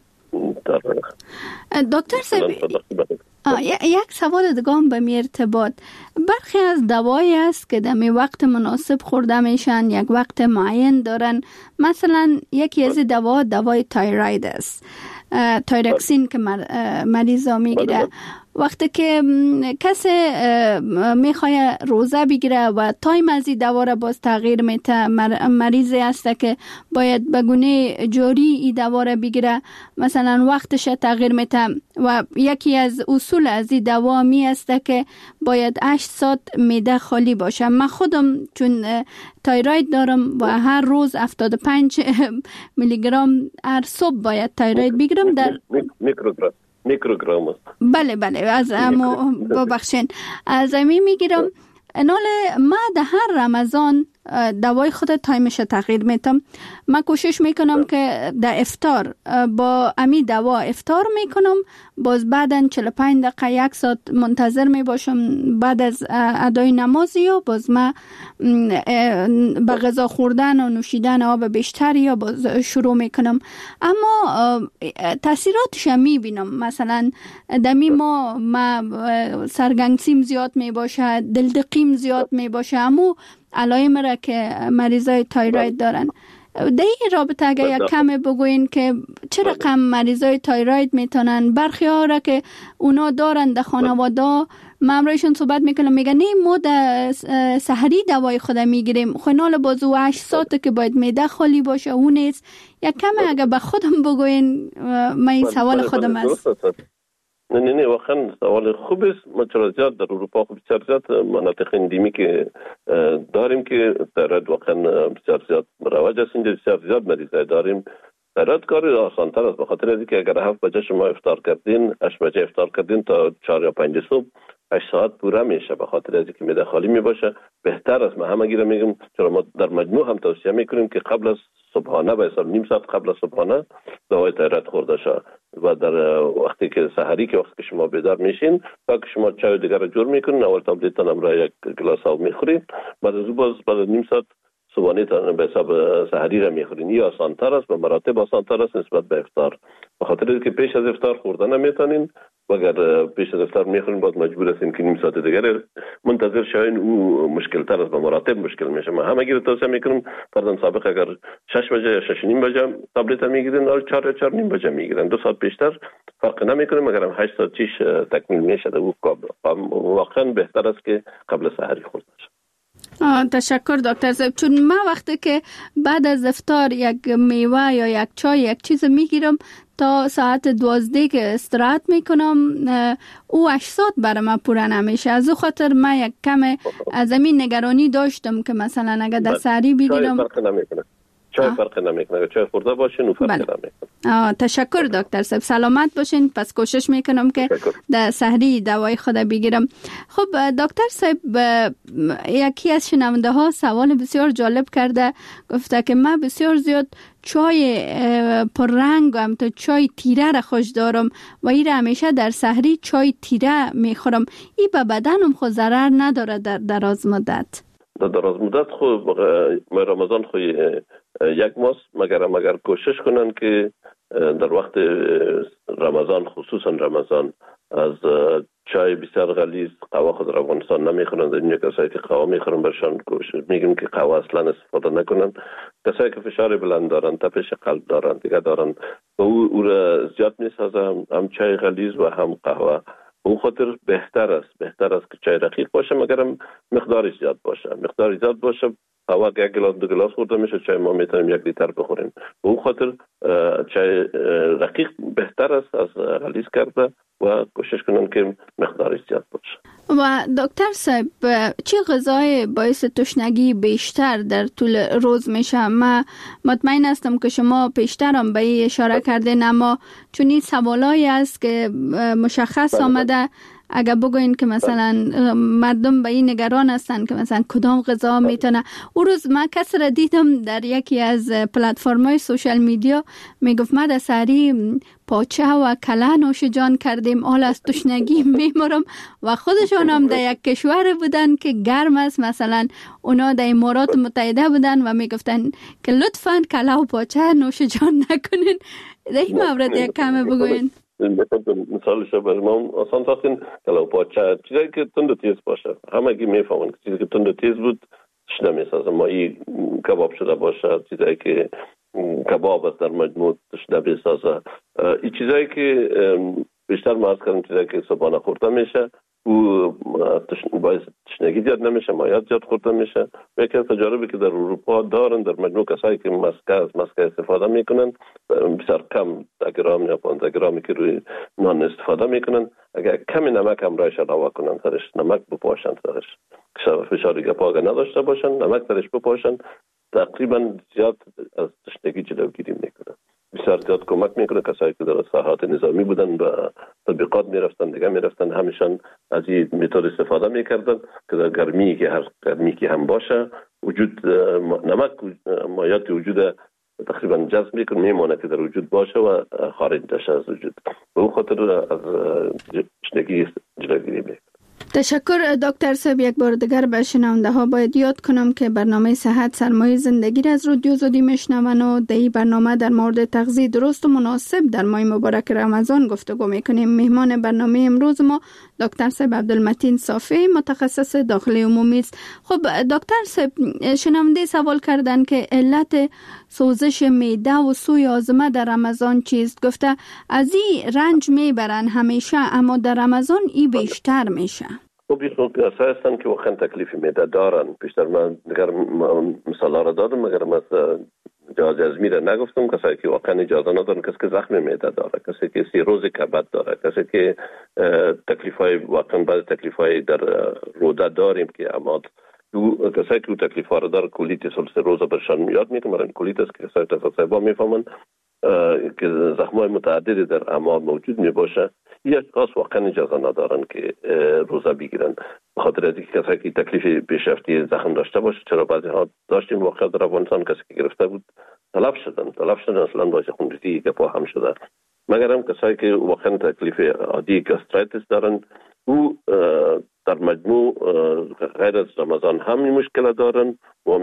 دکتر صاحب، یک سوال دیگه هم به می ارتباط. برخی از دوایی است که دمی وقت مناسب خورده میشن، یک وقت معین دارن. مثلا یکی از دوای تایراید است، تایرکسین که مریضا میگیره. وقتی که کسی میخواه روزه بگیره و تایم از این دوا را باز تغییر میته، مریضی است که باید به گونه جاری این دوا را بگیره، مثلا وقتش تغییر میته و یکی از اصول از این دوا می است که باید 8 ساعت معده خالی باشه. من خودم چون تایراید دارم و هر روز 75 میلی گرم هر صبح باید تایراید بگیرم در میکروگرام است. بله از اما ببخشین از امی میگیرم. نال ما ده هر رمضان دوای خود تایمش تغییر میتم. من کوشش میکنم که در افطار با امی دوا افطار میکنم، باز بعدن 45 دقیقه 1 ساعت منتظر میباشم بعد از ادای نماز، یا باز ما به غذا خوردن و نوشیدن آب بیشتر یا باز شروع میکنم. اما تاثیراتش میبینم، مثلا دمی ما سرگنگسیم زیاد میباشه، دلدقیم زیاد میباشه، اما علائم را که مریضای تایروید دارن. در این رابطه اگر یک کمی بگوین که چه رقم مریضای تایروید میتونن، برخی ها را که اونا دارن در خانواده مامرایشون صحبت میکنم میگن نه ما در سحری دوای خود میگیریم، خونال بازو 8 ساعته که باید میده خالی باشه اون نیست. یک کمی اگر به خودم بگوین، من سوال خودم است. نه واقعا سوال خوب است. ما چرا زیاد در اروپا بسیار زیاد مناطق اندیمی که داریم که تایروید واقعا بسیار زیاد مروج است. اینجا بسیار زیاد مریض داریم. تایروید کار آسان‌تر است، به خاطر اینکه اگر 7 بجه شما افطار کردین، 8 بجه افطار کردین تا 4 یا 5 صبح 8 ساعت پوره میشه، به خاطر اینکه معده خالی میباشه. بهتر است. من همگی را میگم، چرا ما در مجموع هم توصیه میکنیم که قبل از صبحانه به حساب نیم ساعت قبل از صبحانه دوای تایروید خورده شود و در وقتی که سحری که وقتی که شما بیدار میشین تا که شما چای دیگر رو جور میکنین، اول تابلت هم را یک گلاس آب میخورید، بعد از باز بعد نیم ساعت صبحانه تا به حساب سحری را میخورین. این آسان‌تر است، به مراتب آسان‌تر است نسبت به افطار، به خاطر اینکه پیش از افطار خوردن نمیتونین و اگر پیش از افطار میخورین باز مجبور هستین که نیم ساعت دیگر منتظر شوین. او مشکل تر است، به مراتب مشکل میشه. من همگی رو توصیه میکنم فرضاً سابق اگر 6 بجه یا 6 نیم بجه تابلت میگیرین یا 4 یا 4 نیم بجه میگیرن، 2 ساعت بیشتر فرق نمیکنه، مگر هم 8 ساعت چیش تکمیل میشه. او واقعا بهتر است که قبل سحری خورده شه. تشکر دکتر صاحب. چون من وقتی که بعد از افطار یک میوه یا یک چای یک چیز میگیرم تا ساعت 12 که استراحت میکنم، او 8 ساعت برای من پوره نمیشه. از او خاطر من یک کم از این نگرانی داشتم که مثلا اگر در سحری بگیرم چای فرق نمیکنه. اگر چای خورده باشین و فرق نمیکنه. تشکر دکتر صاحب، سلامت باشین. پس کوشش میکنم که در سحری دوای خود بگیرم. خب دکتر صاحب، یکی از شنونده ها سوال بسیار جالب کرده، گفته که من بسیار زیاد چای پررنگ و همتا چای تیره را خوش دارم و این را همیشه در سحری چای تیره میخورم. این به بدنم خود ضرر نداره در دراز مدت؟ در دراز مدت خود رمضان خود یک ماه مگر کوشش کنن که در وقت رمضان، خصوصا رمضان، از چای بسیار غلیظ قهوه خود در افغانستان نمیخورن. در اینجا کسایی که قهوه میخورن برشان کوشش میگیم که قهوه اصلا استفاده نکنن. کسایی که فشار بلند دارن، تپش قلب دارن، دیگه دارن و او را زیاد میسازه، هم چای غلیظ و هم قهوه. اون خاطر بهتر است که چای رقیق باشه مگر هم مقدارش زیاد باشه. قهوه 1 گلاس 2 گلاس خورده میشه، چای ما میتونیم 1 لیتر بخوریم. اون خاطر چای رقیق بهتر است از غلیظ کرده و کوشش کنن که مقدارش زیاد باشه. و دکتر صاحب، چه غذای باعث تشنگی بیشتر در طول روز میشه؟ من مطمئن هستم که شما پیشتر هم به این اشاره کردین، اما چون این سوالایی است که مشخص آمده، اگر بگوین که مثلا مردم به این نگران هستن که مثلا کدام غذا میتونه. اون روز من کسی را دیدم در یکی از پلتفرم‌های سوشال میدیا میگفت ما در سحری پاچه و کله نوش جان کردیم، حال از تشنگی میمرم. و خودشان هم در یک کشور بودن که گرم است، مثلا اونا در امارات متحده بودن و میگفتن که لطفاً کله و پاچه نوش جان نکنین. در این مورد یک کم بگوین. مثالش برای ما آسان ساختین کلو پاچه، چیزایی که تند و تیز باشه. همگی میفهمن که چیزی که تند و تیز بود تشنه میسازه. مایی کباب شده باشه، چیزایی که کباب است در مجموع تشنه میسازه. این چیزایی که بیشتر ما از کردیم چیزایی که صبحانه خورده میشه او باعث تشنگی زیاد نمیشه، مایات زیاد خورده میشه. یکی از تجاربی که در اروپا دارن، در مجموع کسایی که مسکه استفاده میکنن بسیار کم 10 گرم یا 15 گرامی که روی نان استفاده میکنن، اگر کمی نمک هم رایش علاوه کنن سرش، نمک بپاشن سرش، فشار گپا نداشته باشن، نمک سرش بپاشن، تقریبا زیاد از تشنگی جلوگیری میکنن. بسیار زیاد کمک میکنه. کسایی که در ساحات نظامی بودن و تطبیقات میرفتن، دیگه میرفتن، همیشان از این متد استفاده میکردن که در گرمی که هم باشه وجود نمک مایات وجود تقریبا جذب میکنه، میمونه که در وجود باشه و خارج نشه از وجود. به اون خاطر از تشنگی جلوگیری میکنه. تشکر دکتر صاحب. یک بار دیگر به شنونده ها باید یاد کنم که برنامه صحت سرمایه زندگی را از رادیو آزادی میشنون و در این برنامه در مورد تغذیه درست و مناسب در ماه مبارک رمضان گفتگو میکنیم. مهمان برنامه امروز ما دکتر صاحب عبدالمتین صافی متخصص داخلی عمومی است. خب دکتر صاحب، شنونده سوال کردن که علت سوزش معده و سوی هاضمه در رمضان چیست؟ گفته از این رنج میبرن همیشه، اما در رمضان این بیشتر میشه. خب این اساساً که واقعا تکلیف معده دارن. بیشتر من دیگر مثالا را دادم، مگر من جهاز هضمی را نگفتم. کسایی که واقعا اجازه ندارن، کسی که زخم معده داره، کسی که سیروز کبد داره، کسی که تکلیفای واقعا بعض تکلیفای در روده داریم که اما کسایی که تکلیفا را داره کولیتیس سیروز برشان یاد میکنم. من کولیتیس که کسایی تصاحبا میفهمن که زخمای متعددی در امعاء موجود می باشه، یک اشخاص واقعا اجازه ندارن که روزه بگیرن، به خاطر از اینکه کسایی که تکلیف پیشرفتی زخم داشته باشه. چرا بعضی ها داشتیم واقعا در افغانستان کسی که گرفته بود تلف شدن اصلا باشه خونریزی که پا هم شده. مگر هم کسایی که واقعا تکلیف عادی گاسترایتیس دارن، او در مجموع غیر از رمضان هم این مشکل دارن و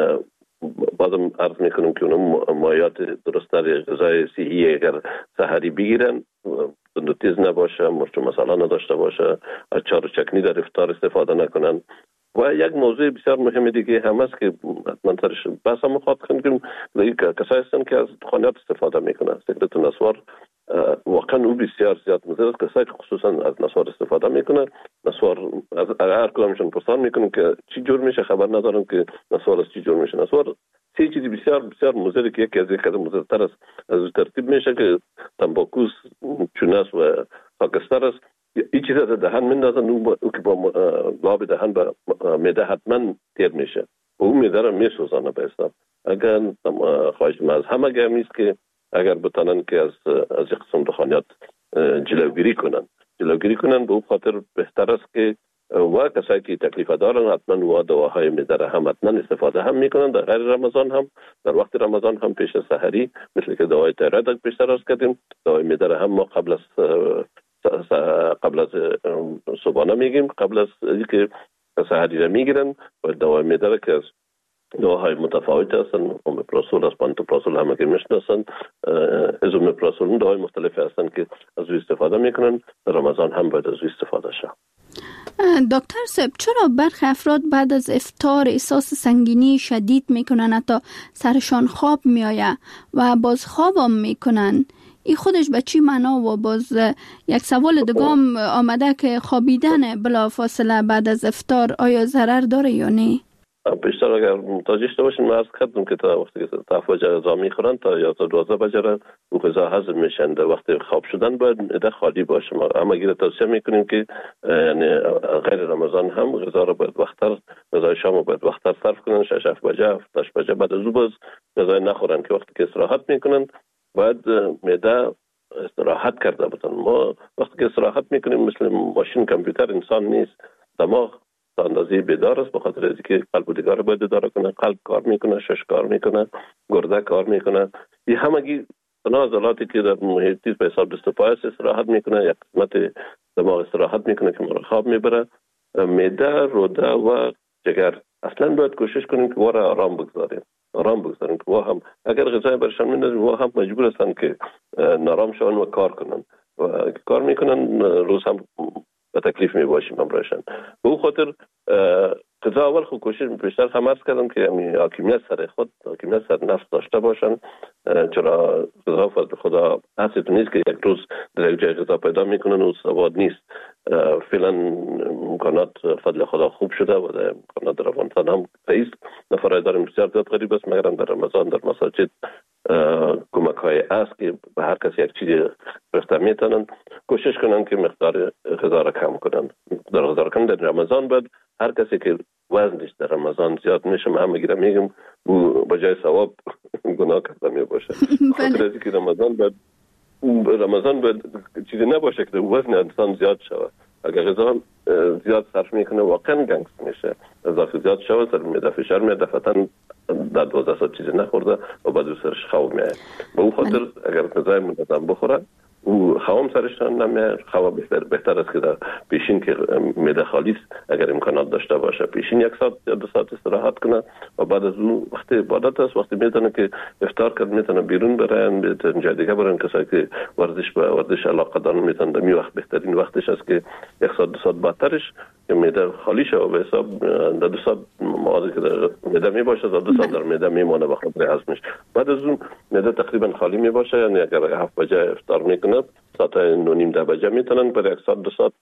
بازم عرض میکنم که اونم مایات درست غذای صحی اگر سحری بگیرن، تیز نباشه، مرچ و مساله نداشته باشه، از چار و چکنی در افطار استفاده نکنن. و یک موضوع بسیار مهم دیگه هم است که حتما سرش بحث هم خواهد کنیم، کسایی هستن که از دخانیات استفاده میکنن. سیگارت و نسوار واقعا او بسیار زیاد مضر است. کسایی که خصوصا از نسوار استفاده میکنن، نسوار از هر کدامشون پرسان میکنن که چی جور میشه، خبر ندارن که نسوار از چی جور میشه. نسوار سه چیزی بسیار بسیار مضر که یکی از یک قدم مضرتر است از ترتیب میشه که تنباکوس، چونس و خاکستر است. این چیزا در دهن میندازن، او که با لاب دهن به معده حتما تیر میشه و اون معده را میسوزانه به حساب. اگر خواهش من از همه گرمی است که اگر بتانن که از این قسم دخانیات جلوگیری کنن به اون خاطر بهتر است که و کسایی که تکلیف دارن حتما و دواهای معده را هم حتما استفاده هم میکنن در غیر رمضان هم، در وقت رمضان هم پیش از سحری، مثل که دوای تایروید پیشتر عرض کردیم، دوای معده را هم ما قبل از صبحانه میگیم، قبل از اینکه سحری را میگیرن و دوای معده را که از دواهای متفاوت هستن، اومپراسول است، پانتوپراسول هم که میشناسن، ازومپراسول، دواهای مختلفی هستن که از او استفاده میکنن. در رمضان هم باید از او استفاده شه. دکتر صاحب، چرا برخی افراد بعد از افطار احساس سنگینی شدید میکنن، حتی سرشان خواب میآید و باز خوابم میکنن؟ این خودش به چی معنا؟ و باز یک سوال دیگه آمده که خوابیدن بلا فاصله بعد از افطار آیا ضرر داره یا نه؟ بیشتر اگر متوجه شده باشین، من عرض کردم که تا وقتی که تا فجر غذا میخورن تا یا تا 12 بجه او غذا هضم میشن. در وقت خواب شدن باید معده خالی باشه. ما اما گیر توصیه میکنیم که یعنی غیر رمضان هم غذا رو باید وقتر، غذای شام رو باید وقتر صرف کنن، 6-7 بجه 7-8 بجه بعد از او باز غذا نخورن که وقتی که استراحت میکنن باید معده استراحت کرده باشن. ما وقتی که استراحت میکنیم مثل ماشین کامپیوتر انسان نیست، دماغ تا اندازه بیدار است، به خاطر اینکه قلب و دیگر باید اداره کنه، قلب کار میکنه، شش کار میکنه، گرده کار میکنه. این همگی عضلاتی که در محیطی به حساب دست و پای استراحت میکنه، یک قسمت دماغ استراحت میکنه که ما رو خواب میبره. معده، روده و جگر اصلا باید کوشش کنیم که واره آرام بگذاریم که و هم اگر غذای برشان میندازیم و هم مجبور هستن که نارام شون و کار کنن و کار میکنن، روز هم به تکلیف می باشیم همراهشان. به اون خاطر غذا اول خود کوشش بیشتر هم عرض کردم که حاکمیت سر خود، حاکمیت سر نفس داشته باشن. چرا غذا فضل خدا هست نیست که یک روز در یک جای غذا پیدا میکنن و سواد نیست. فعلا امکانات فضل خدا خوب شده و در امکانات در افغانستان هم رئیس نفرای داریم بسیار زیاد غریب است، مگر در رمضان در مساجد کمک های است که به هر کسی یک چیزی رفته میتونن. کوشش کنن که مقدار غذا را کم کنن. در غذا را کم در رمضان باید هر کسی که وزنش در رمضان زیاد میشه، من هم میگم او بجای ثواب گناه کرده می باشه. خاطر از اینکه رمضان باید چیزی نباشه که وزن انسان زیاد شود. اگر غذا زیاد صرف میکنه واقعا گنگس میشه، اضافه زیاد شود، سر معده فشار میاد، دفعتاً در 12 ساعت چیزی نخورده و بعد سرش خواب میاد. به اون خاطر اگر غذای منظم بخوره او خوام سرش نمیاد. خوا بهتر است که در پیشین که معده خالی است اگر امکانات داشته باشه پیشین 1 ساعت یا 2 ساعت استراحت کنه و بعد از اون وقتی عبادت است وقتی میتونه که افطار کنه میتونه بیرون برن میتونه جای دیگه برن. کسایی که ورزش علاقه دارن میتونه می وقت بهترین وقتش است که 1 ساعت 2 ساعت بعدترش که معده خالی شه و به حساب در 2 ساعت موادی که در معده می باشه تا 2 ساعت در معده میمونه به خاطر هضمش. بعد از اون معده تقریبا خالی می باشه، یعنی اگر 7 بجه افطار میکنه ساعت 9:30 10 بجه میتونن برای 1 ساعت 2 ساعت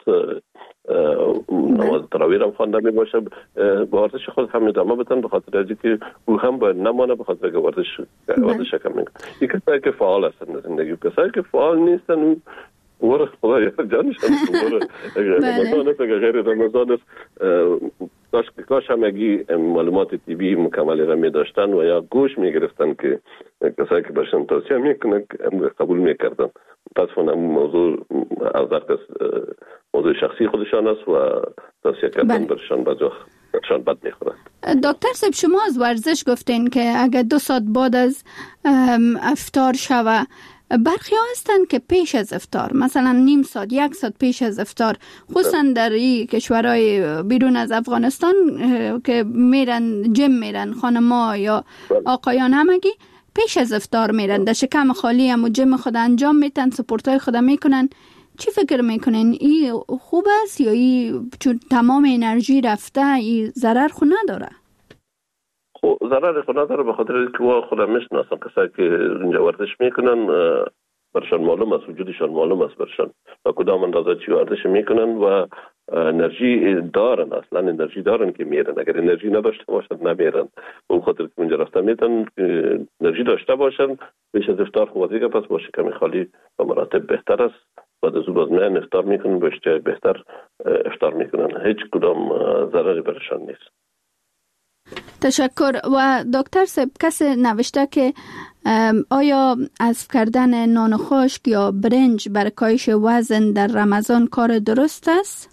نماز تراویح هم خوانده می باشه. ورزش خود هم ادامه بدن به خاطر از اینکه او هم باید نمانه به خاطر که ورزش کم میکنه. این کسایی که فعال هستن در زندگی، کسایی که فعال نیستن ور خدا یا جانشان اگر رمضان است اگر غیر رمضان است کاش همگی معلومات طبی مکمل را می داشتن و یا گوش می گرفتن که کسایی که برشان توصیه میکنن قبول میکردن. متاسفانه موضوع از موضوع شخصی خودشان است و توصیه کردن برشان برشان بد میخورد. دکتر صاحب شما از ورزش گفتین که اگر 2 ساعت بعد از افطار شوه، برخی ها هستند که پیش از افطار مثلا نیم ساعت 1 ساعت پیش از افطار، خصوصا در این کشورهای بیرون از افغانستان که میرن جیم میرن خانما یا آقایان همگی پیش از افطار میرن در شکم خالی هم و جیم خود انجام میتن، سپورتای خود میکنن. چی فکر میکنین؟ این خوب است یا این چون تمام انرژی رفته این ضرر خود نداره؟ ضرر خود نداره به خاطر اینکه خودم میشناسم کسایی که اینجا ورزش میکنن برشان معلوم است، وجودشان معلوم است برشان و کدام اندازه چی ورزش میکنن و انرژی دارن، اصلا انرژی دارن که میرن. اگر انرژی نداشته باشن نمیرن. اون خاطر که اونجا رفته میتن انرژی داشته باشن پیش از افطار خوب دیگه پس باشه کمی خالی و مراتب بهتر است. بعد از اون باز میان افطار میکنن باشه بهتر افطار میکنن. هیچ کدام ضرری برشان نیست. تشکر. و دکتر صاحب کسی نوشته که آیا حذف کردن نان خشک یا برنج برای کاهش وزن در رمضان کار درست است؟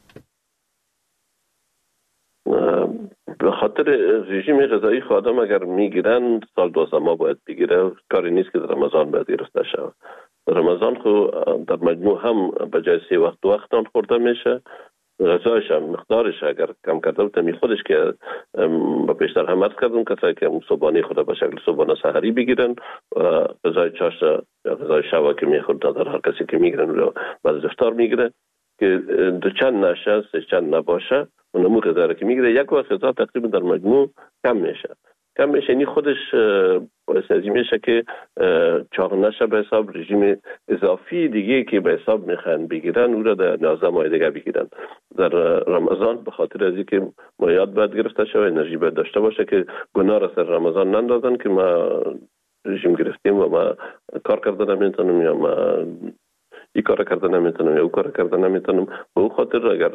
به خاطر رژیم غذایی خودم اگر میگیرن سال 12 ماه باید بگیره، کاری نیست که در رمضان باید گرفته شود. در رمضان خو در مجموع هم به جای 3 وقت 2 وقت نان خورده میشه. غذایش هم مقدارش اگر کم کرده بودم خودش که با پیشتر هم عرض کردم کسایی که صبحانه خود به شکل صبحانه سحری بگیرن و غذای چاش یا غذای شب که میخورد در هر کسی که میگیرن رو بعد از افطار میگیره که دو چند نشه 3 چند نباشه اون نمو غذا که میگیره 1 وقت غذا تقریبا در مجموع کم میشه. یعنی خودش باعث از این میشه که چاق نشه به حساب رژیم اضافی دیگه که به حساب میخوان بگیرن او را در 19 ماه دیگه بگیرن. در رمضان به خاطر از اینکه مایعات باید گرفته شود، انرژی باید داشته باشه که گناه را سر رمضان نندازن که ما رژیم گرفتیم و ما کار کردن نمیتونم یا ما این کار کردن نمیتونم یا او کار کردن نمیتونم. به او خاطر اگر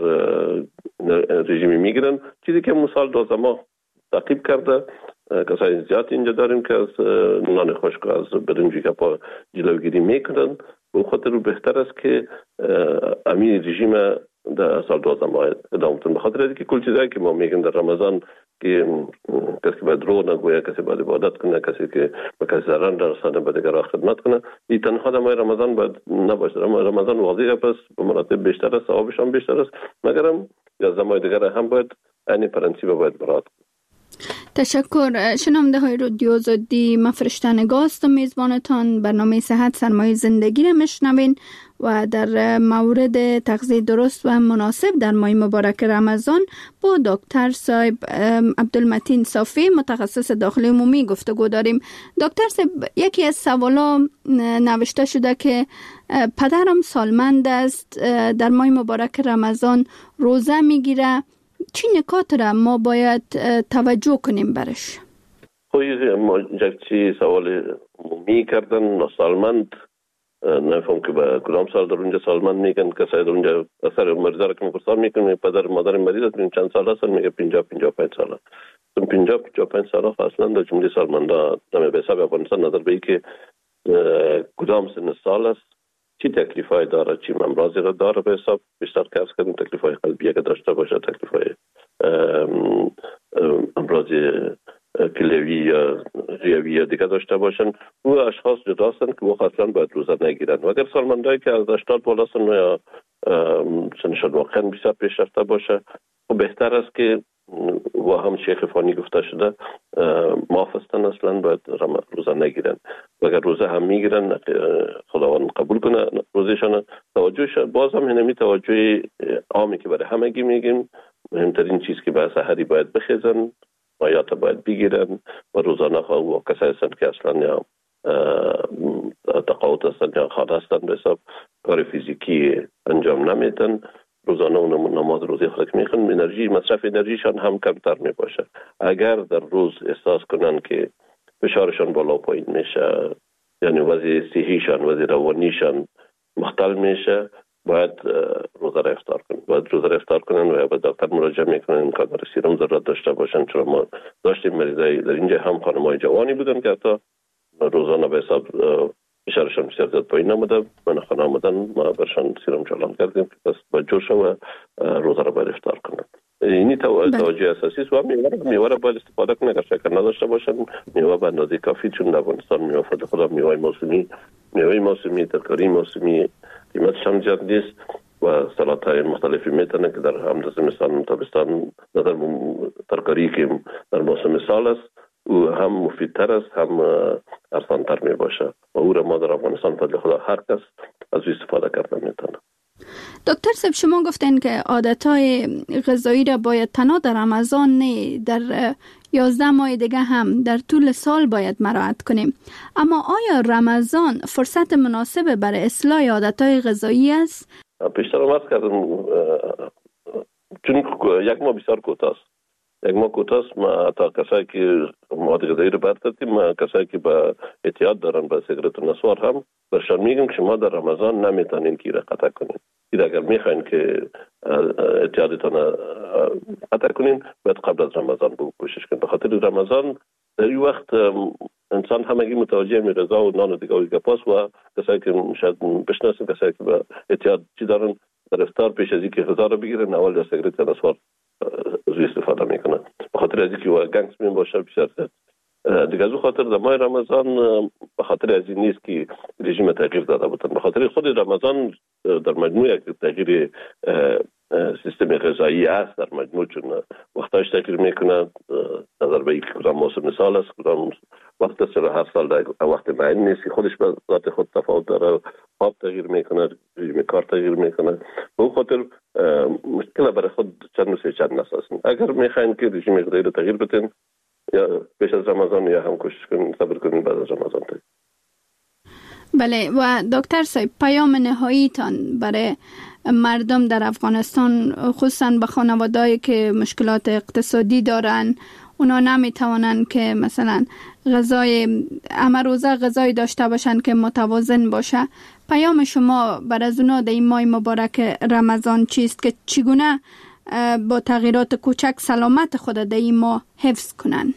رژیمی میگیرن چیزی که مثال 12 ماه تعقیب کرده کسای زیاد اینجا داریم که از نان خشک از برنجی که پا جلوگیری میکنن. به خاطر بهتر است که امی رژیم در سال 12 ماه ادامه تون. به خاطر اینکه کل چیزایی که ما میگیم در رمضان که کسی باید رو نگویه، کسی باید عبادت کنه، کسی که به کسی ضرر نرسانه به دیگران خدمت کنه، این تنها در ماه رمضان باید نباشه. رمضان واضحه پس به مراتب بیشتر است، ثوابش هم بیشتر است، مگرم از ماه دیگر هم باید این پرنسیب باید برات. تشکر. شنونده های رادیو آزادی، من فرشته نگاه هستم میزبانتان. برنامه صحت سرمایه زندگی را میشنوین و در مورد تغذیه درست و مناسب در ماه مبارک رمضان با دکتر صاحب عبدالمتین صافی متخصص داخلی عمومی گفتگو داریم. دکتر صاحب یکی از سوالا نوشته شده که پدرم سالمند است، در ماه مبارک رمضان روزه میگیره، چی نکات را ما باید توجه کنیم برش؟ ما چی سوال عمومی کردن ناسالمند نفهم که به کدام سال در اونجا سالمند میگن. کسایی در اونجا اثر مریضا را که مپرسان میکنن پدر مادر مریض است چند سال هستن میگه 50-55 سال است. 50-55 سال اصلا در جمله سالمندا نمی به حساب افغانستان نظر به ای که کدام سن سال است، چی تکلیفای داره، چی امراضی را داره به حساب بیشتر کسب کردن، تکلیفای قلبی که داشته باشه، تکلیفای امراض کلیوی یا ریوی یا دیگه داشته باشن او اشخاص جدا هستند که او اصلا باید روزه نگیرن و اگر سالمندایی که از 80 بالا هستند یا سنشان واقعا بسیار پیشرفته باشه خب بهتر است که و هم شیخ فانی گفته شده معاف هستن اصلا باید روزه نگیرن و اگر روزه هم میگیرن خداوند قبول کنه روزشان. توجهش باز هم اینمی توجه عامی که برای همگی میگیم مهمترین چیز که به سحری باید بخیزن مایات باید بگیرن و روزانه و کسایی هستند که اصلا یا تقاعد هستند یا خانه هستند به حساب کار فیزیکی انجام نمیدن روزانه اون نماز روزی خود میخوان انرژی مصرف انرژیشان هم کمتر میباشه. اگر در روز احساس کنن که فشارشان بالا پایین میشه یعنی وضع صحیشان وضع روانیشان مختل میشه باید روزه را افطار کنن و به دکتر مراجعه میکنن امکان داره سیروم ضرورت داشته باشن چون ما داشتیم مریضای در اینجا هم خانمای جوانی بودن که حتی روزانه به حساب فشارشان بسیار زیاد پایین نموده من خانه آمدن ما برشان سیروم چالان کردیم که بس با جوش و روزه را باید افطار کنن. اینی توجه اساسی است و میوه را باید استفاده کنن اگر شکر نداشته باشن میوه به اندازه کافی چون در افغانستان میوه فضل خدا میوه موسمی ترکاری موسمی قیمتش هم زیاد نیست و سلات های مختلفی میتونه که در هم زمستان تابستان در ترکاری که در موسم سال است او هم مفیدتر است هم ارزان‌تر می باشه و او را ما در افغانستان فضل خدا هر کس از استفاده کرده میتونه. دکتر صاحب شما گفتین که عادتهای غذایی را باید تنها در رمضان نه در 11 ماه دیگه هم در طول سال باید مراعات کنیم، اما آیا رمضان فرصت مناسب برای اصلاح عادتهای غذایی است؟ پیشتر عرض کردم چون یک ماه بسیار کوتاه است ما تا کسایی که مواد غذایی رو برد کردیم ما کسایی که به اعتیاد دارن به سیگارت و نسوار هم برشان میگیم که شما در رمضان نمیتونین که را قطع کنین. اگر میخواین که اعتیادتان قطع کنین باید قبل از رمضان کوشش کنین. به خاطر رمضان در این وقت انسان همگی متوجه رضا و نان و دیگه و گپاس و کسایی که شاید بشناسین کسایی که به اعتیاد چی دارن در افطار پیش از اینکه غذا رو بگیرن اول در سیگارت و نسوار استفاده میکنن به خاطر از اینکه گنگس می باشه بسیار دیگه از اون خاطر در ماه رمضان به خاطر از این نیست که رژیم تغییر داده بودن به خاطر خود رمضان در مجموع یک تغییر سیستم غذایی است در مجموع چون وقتاش تغییر میکنه نظر به اینکه کدام موسم سال است کدام وقت است هر سال در وقت معین نیست خودش به ذات خود تفاوت داره خواب تغییر میکنه رژیم کار تغییر میکنه به اون خاطر مشکل برای خود چند نسازین. اگر میخواین که رژیم غذایی رو تغییر بدین یا پیش از رمضان یا هم کوشش کنین صبر کنین بعد از رمضان تغییر. بله و دکتر صاحب پیام نهاییتان برای مردم در افغانستان خصوصا به خانواده‌ای که مشکلات اقتصادی دارن اونا نمیتوانن که مثلا روزه غذای داشته باشن که متوازن باشه پیام شما برای اونا در این ماه مبارک رمضان چیست که چگونه با تغییرات کوچک سلامت خود در این ماه حفظ کنن؟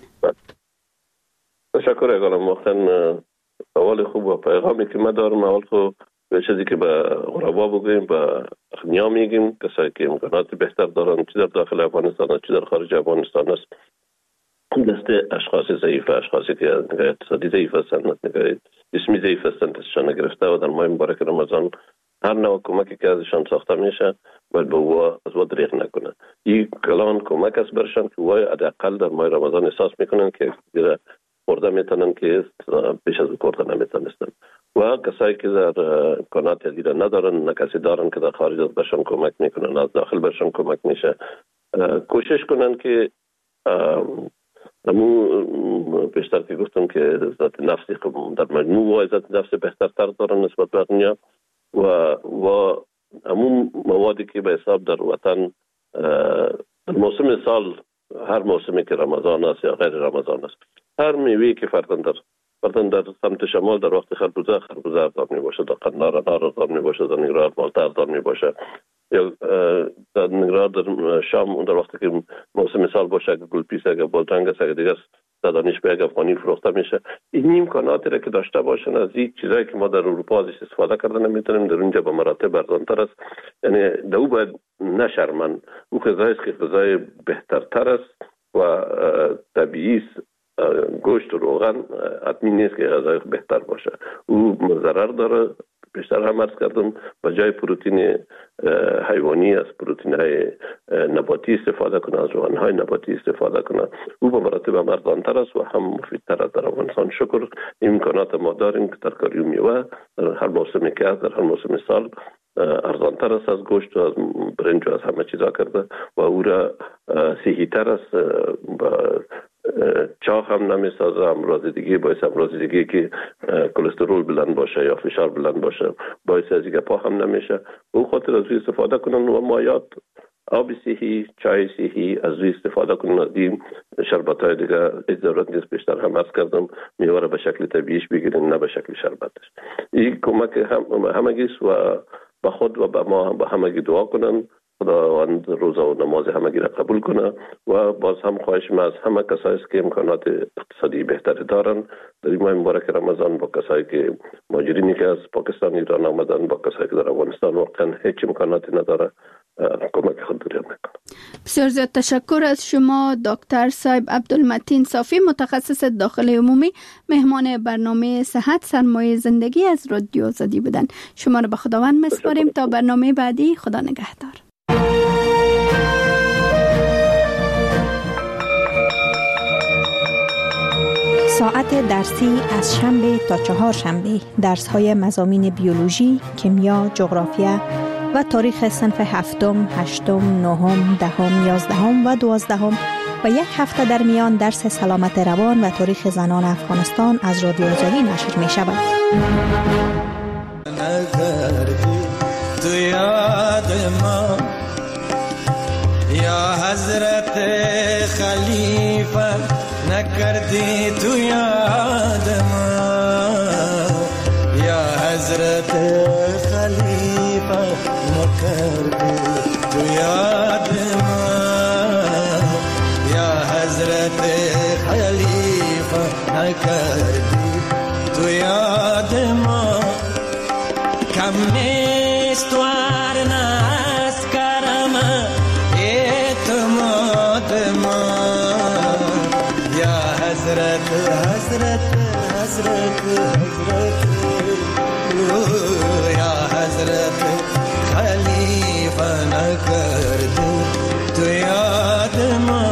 تشکر اگرم واقعا سوال خوب و پیغامی که ما دارم اول خب به چیزی که به غربا بگویم به اغنیا میگیم کسایی که امکانات بهتر دارن چی در داخل افغانستان چی در خارج افغانستان است دسته اشخاص ضعیف اشخاصی که اقتصادی ضعیف هستند جسمی ضعیف هستند دستشان گرفته و در ماه مبارک رمضان هر نوع کمکی که ازشان ساخته میشه باید به او از او دریغ نکنه. این کلان کمک است برشان که وای حداقل در ماه رمضان احساس میکنن که دیگه خورده میتونن که پیش از خورده نمیتونستن و کسایی که در امکانات دیگه ندارن نه کسی دارن که در خارج از برشان کمک میکنن از داخل برشان کمک میشه کوشش کنن که همون پیشتر که گفتم که ذات نفسی در مجموع ذات نفس بهترتر دارن نسبت به اغنیا و همون موادی که به حساب در وطن در موسم سال هر موسمی که رمضان است یا غیر رمضان است هر میوهی که فرضاً در سمت شمال در وقت خربوزه ارزان می باشه در قندهار انار ارزان می باشه در ننگرهار مالته ارزان می باشه یا در ننگرهار در شام در وقتی که موسم سال باشه که گلپیس اگه بلرنگ است اگه دیگه دانش به افغانی فروخته میشه این امکاناتی را که داشته باشن از این چیزایی که ما در اروپا ازش استفاده کردن نمیتونیم در اونجا به مراتب ارزان‌تر است یعنی دو باید نشرمن او غذایی است که غذای بهترتر است و طبیعی است گوشت و روغن حتمی نیست که غذای بهتر باشه. او ضرر داره. بیشتر هم عرض کردم به جای پروتئین حیوانی از پروتئین های نباتی استفاده کنه، از روغن های نباتی استفاده کنه. او به مراتب هم ارزان‌تر است و هم مفیدتر است. در افغانستان شکر امکانات ما داریم که ترکاری و میوه در هر موسمی که در هر موسم سال ارزان‌تر است از گوشت و از برنج و از همه چیزا کرده و او را صحی‌تر است. چاق هم نمیسازه. امراض‌دیگی باعث امراض‌دیگی که کلسترول بلند باشه یا فشار بلند باشه باعث از اینکه پا هم نمیشه. او خاطر از روی استفاده کنن و مایات آب صحی، چای صحی از روی استفاده کنن. از این شربت‌های دیگه هیچ ضرورت نیست. بیشتر هم عرض کردم میوه را به شکل طبیعیش بگیرین، نه به شکل شربتش. این کمک همگیست و به خود و به ما هم به همگی دعا کنن. خداوند روزه و نماز همگی را قبول کنه و باز هم خواهش من از همه کسایی که امکانات اقتصادی بهتری دارن در این ماه مبارک رمضان، با کسایی که مهاجرینی که از پاکستان ایران آمدن، با کسایی که در افغانستان واقعا هیچ امکاناتی نداره، کمک خود داریم میکنم. بسیار زیاد تشکر از شما دکتر صاحب عبدالمتین صافی، متخصص داخل عمومی، مهمان برنامه صحت سرمایه زندگی از رادیو آزادی بودن. شما را به خداوند میسپاریم تا برنامه بعدی. خدا نگهدار. ساعت درسی از شنبه تا چهارشنبه درس‌های مضامین بیولوژی، کیمیا، جغرافیا و تاریخ صنف هفتم، هشتم، نهم، دهم، یازدهم و دوازدهم و یک هفته در میان درس سلامت روان و تاریخ زنان افغانستان از رادیو آزادی نشر می شود. یا حضرت خلیفہ نکردی تو یاد ما، یا حضرت خلیفہ نکردی تو یاد ما، یا حضرت خلیفہ نکردی تو یاد ما. کم نیست ورنه از کرم اعتماد ما، یا حضرت حضرت حضرت حضرت یا حضرت خلیفہ نکردی تو یاد ما.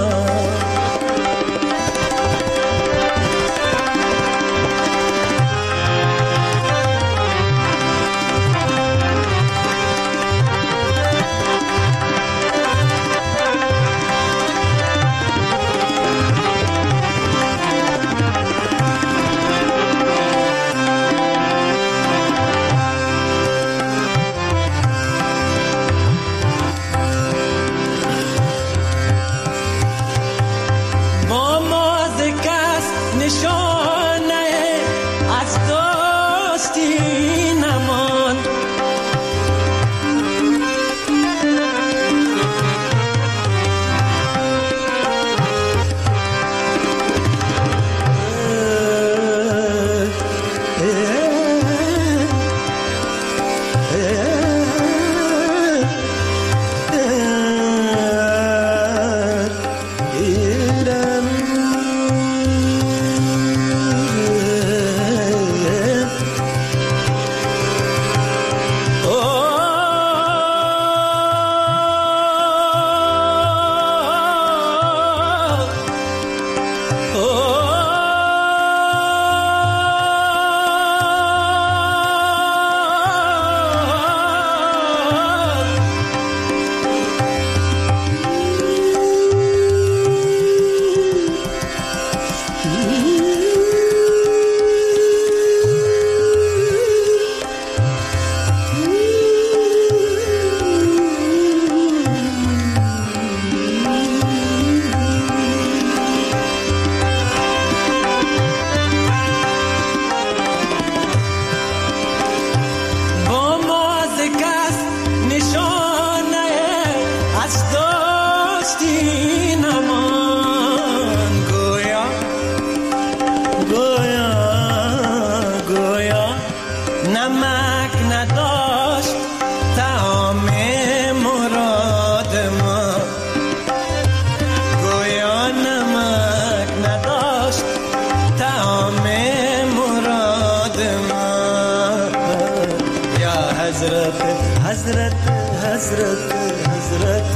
حضرت حضرت حضرت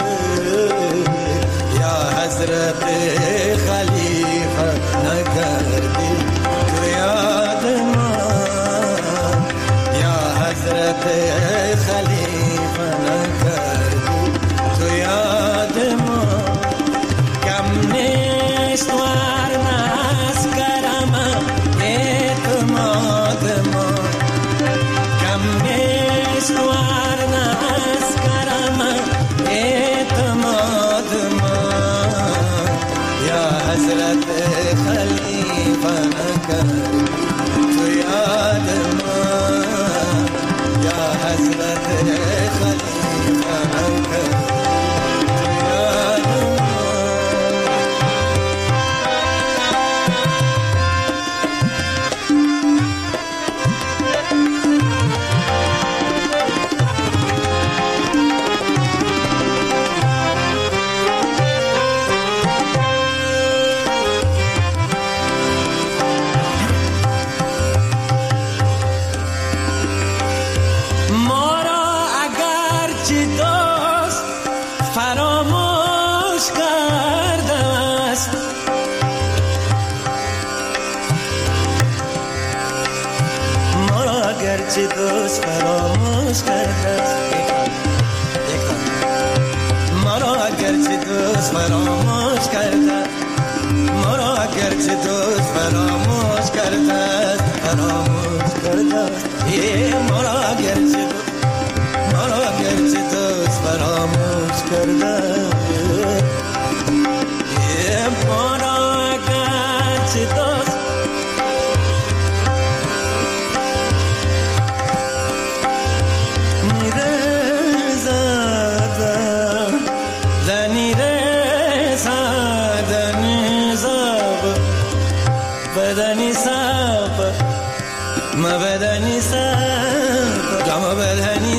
یا حضرت خلیفه نکردی تو یاد ما یا حضرت خلیفه نکردی تو یاد ما کم نیست ورنه از کرم اعتماد ما کم نیست ورنه از کرم اعتماد ما یا حضرت خلیفه نکردی تو یاد ما یا حضرت خلیفه نکردی اگرچه دوست فراموش کرده مرا اگرچه دوست فراموش کرده مرا اگرچه دوست فراموش کرده فراموش کرده مرا اگرچه دوست فراموش کرده مرا اگرچه دوست بدنی ساب ما بدنی ساب جام بدنی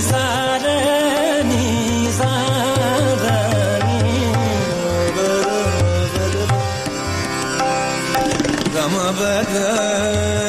سادنی سادنی جام بدن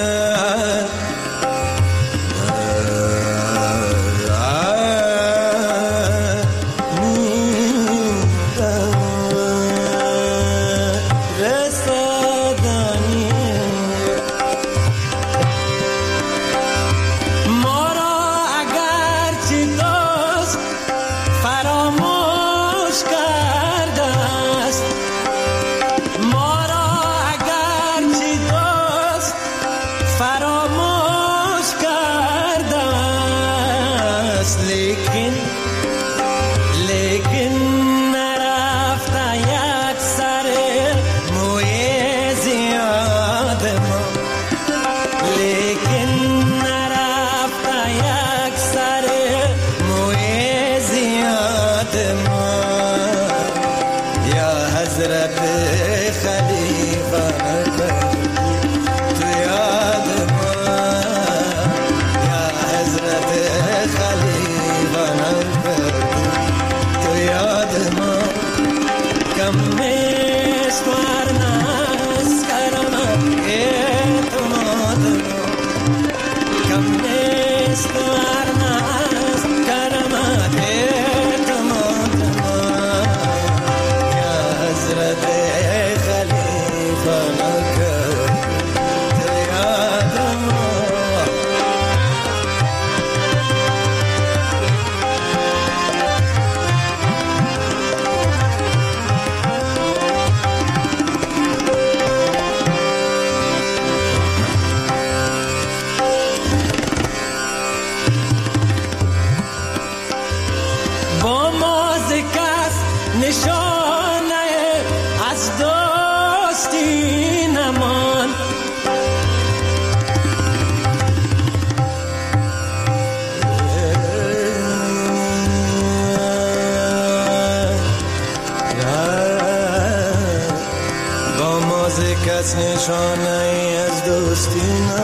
نشانه از دوستی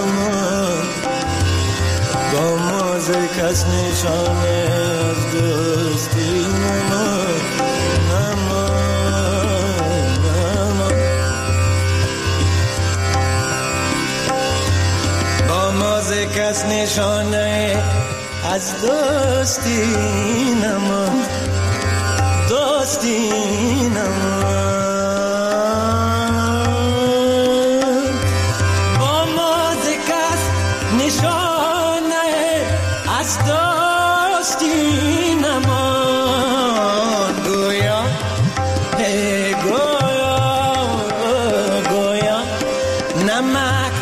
نمان با موز کس نشانه از دوستی نمان با موز کس نشانه از دوستی نمان دوستی نمان با ما ز کس نشانه از دوستی نمان گویا گویا گویا نمک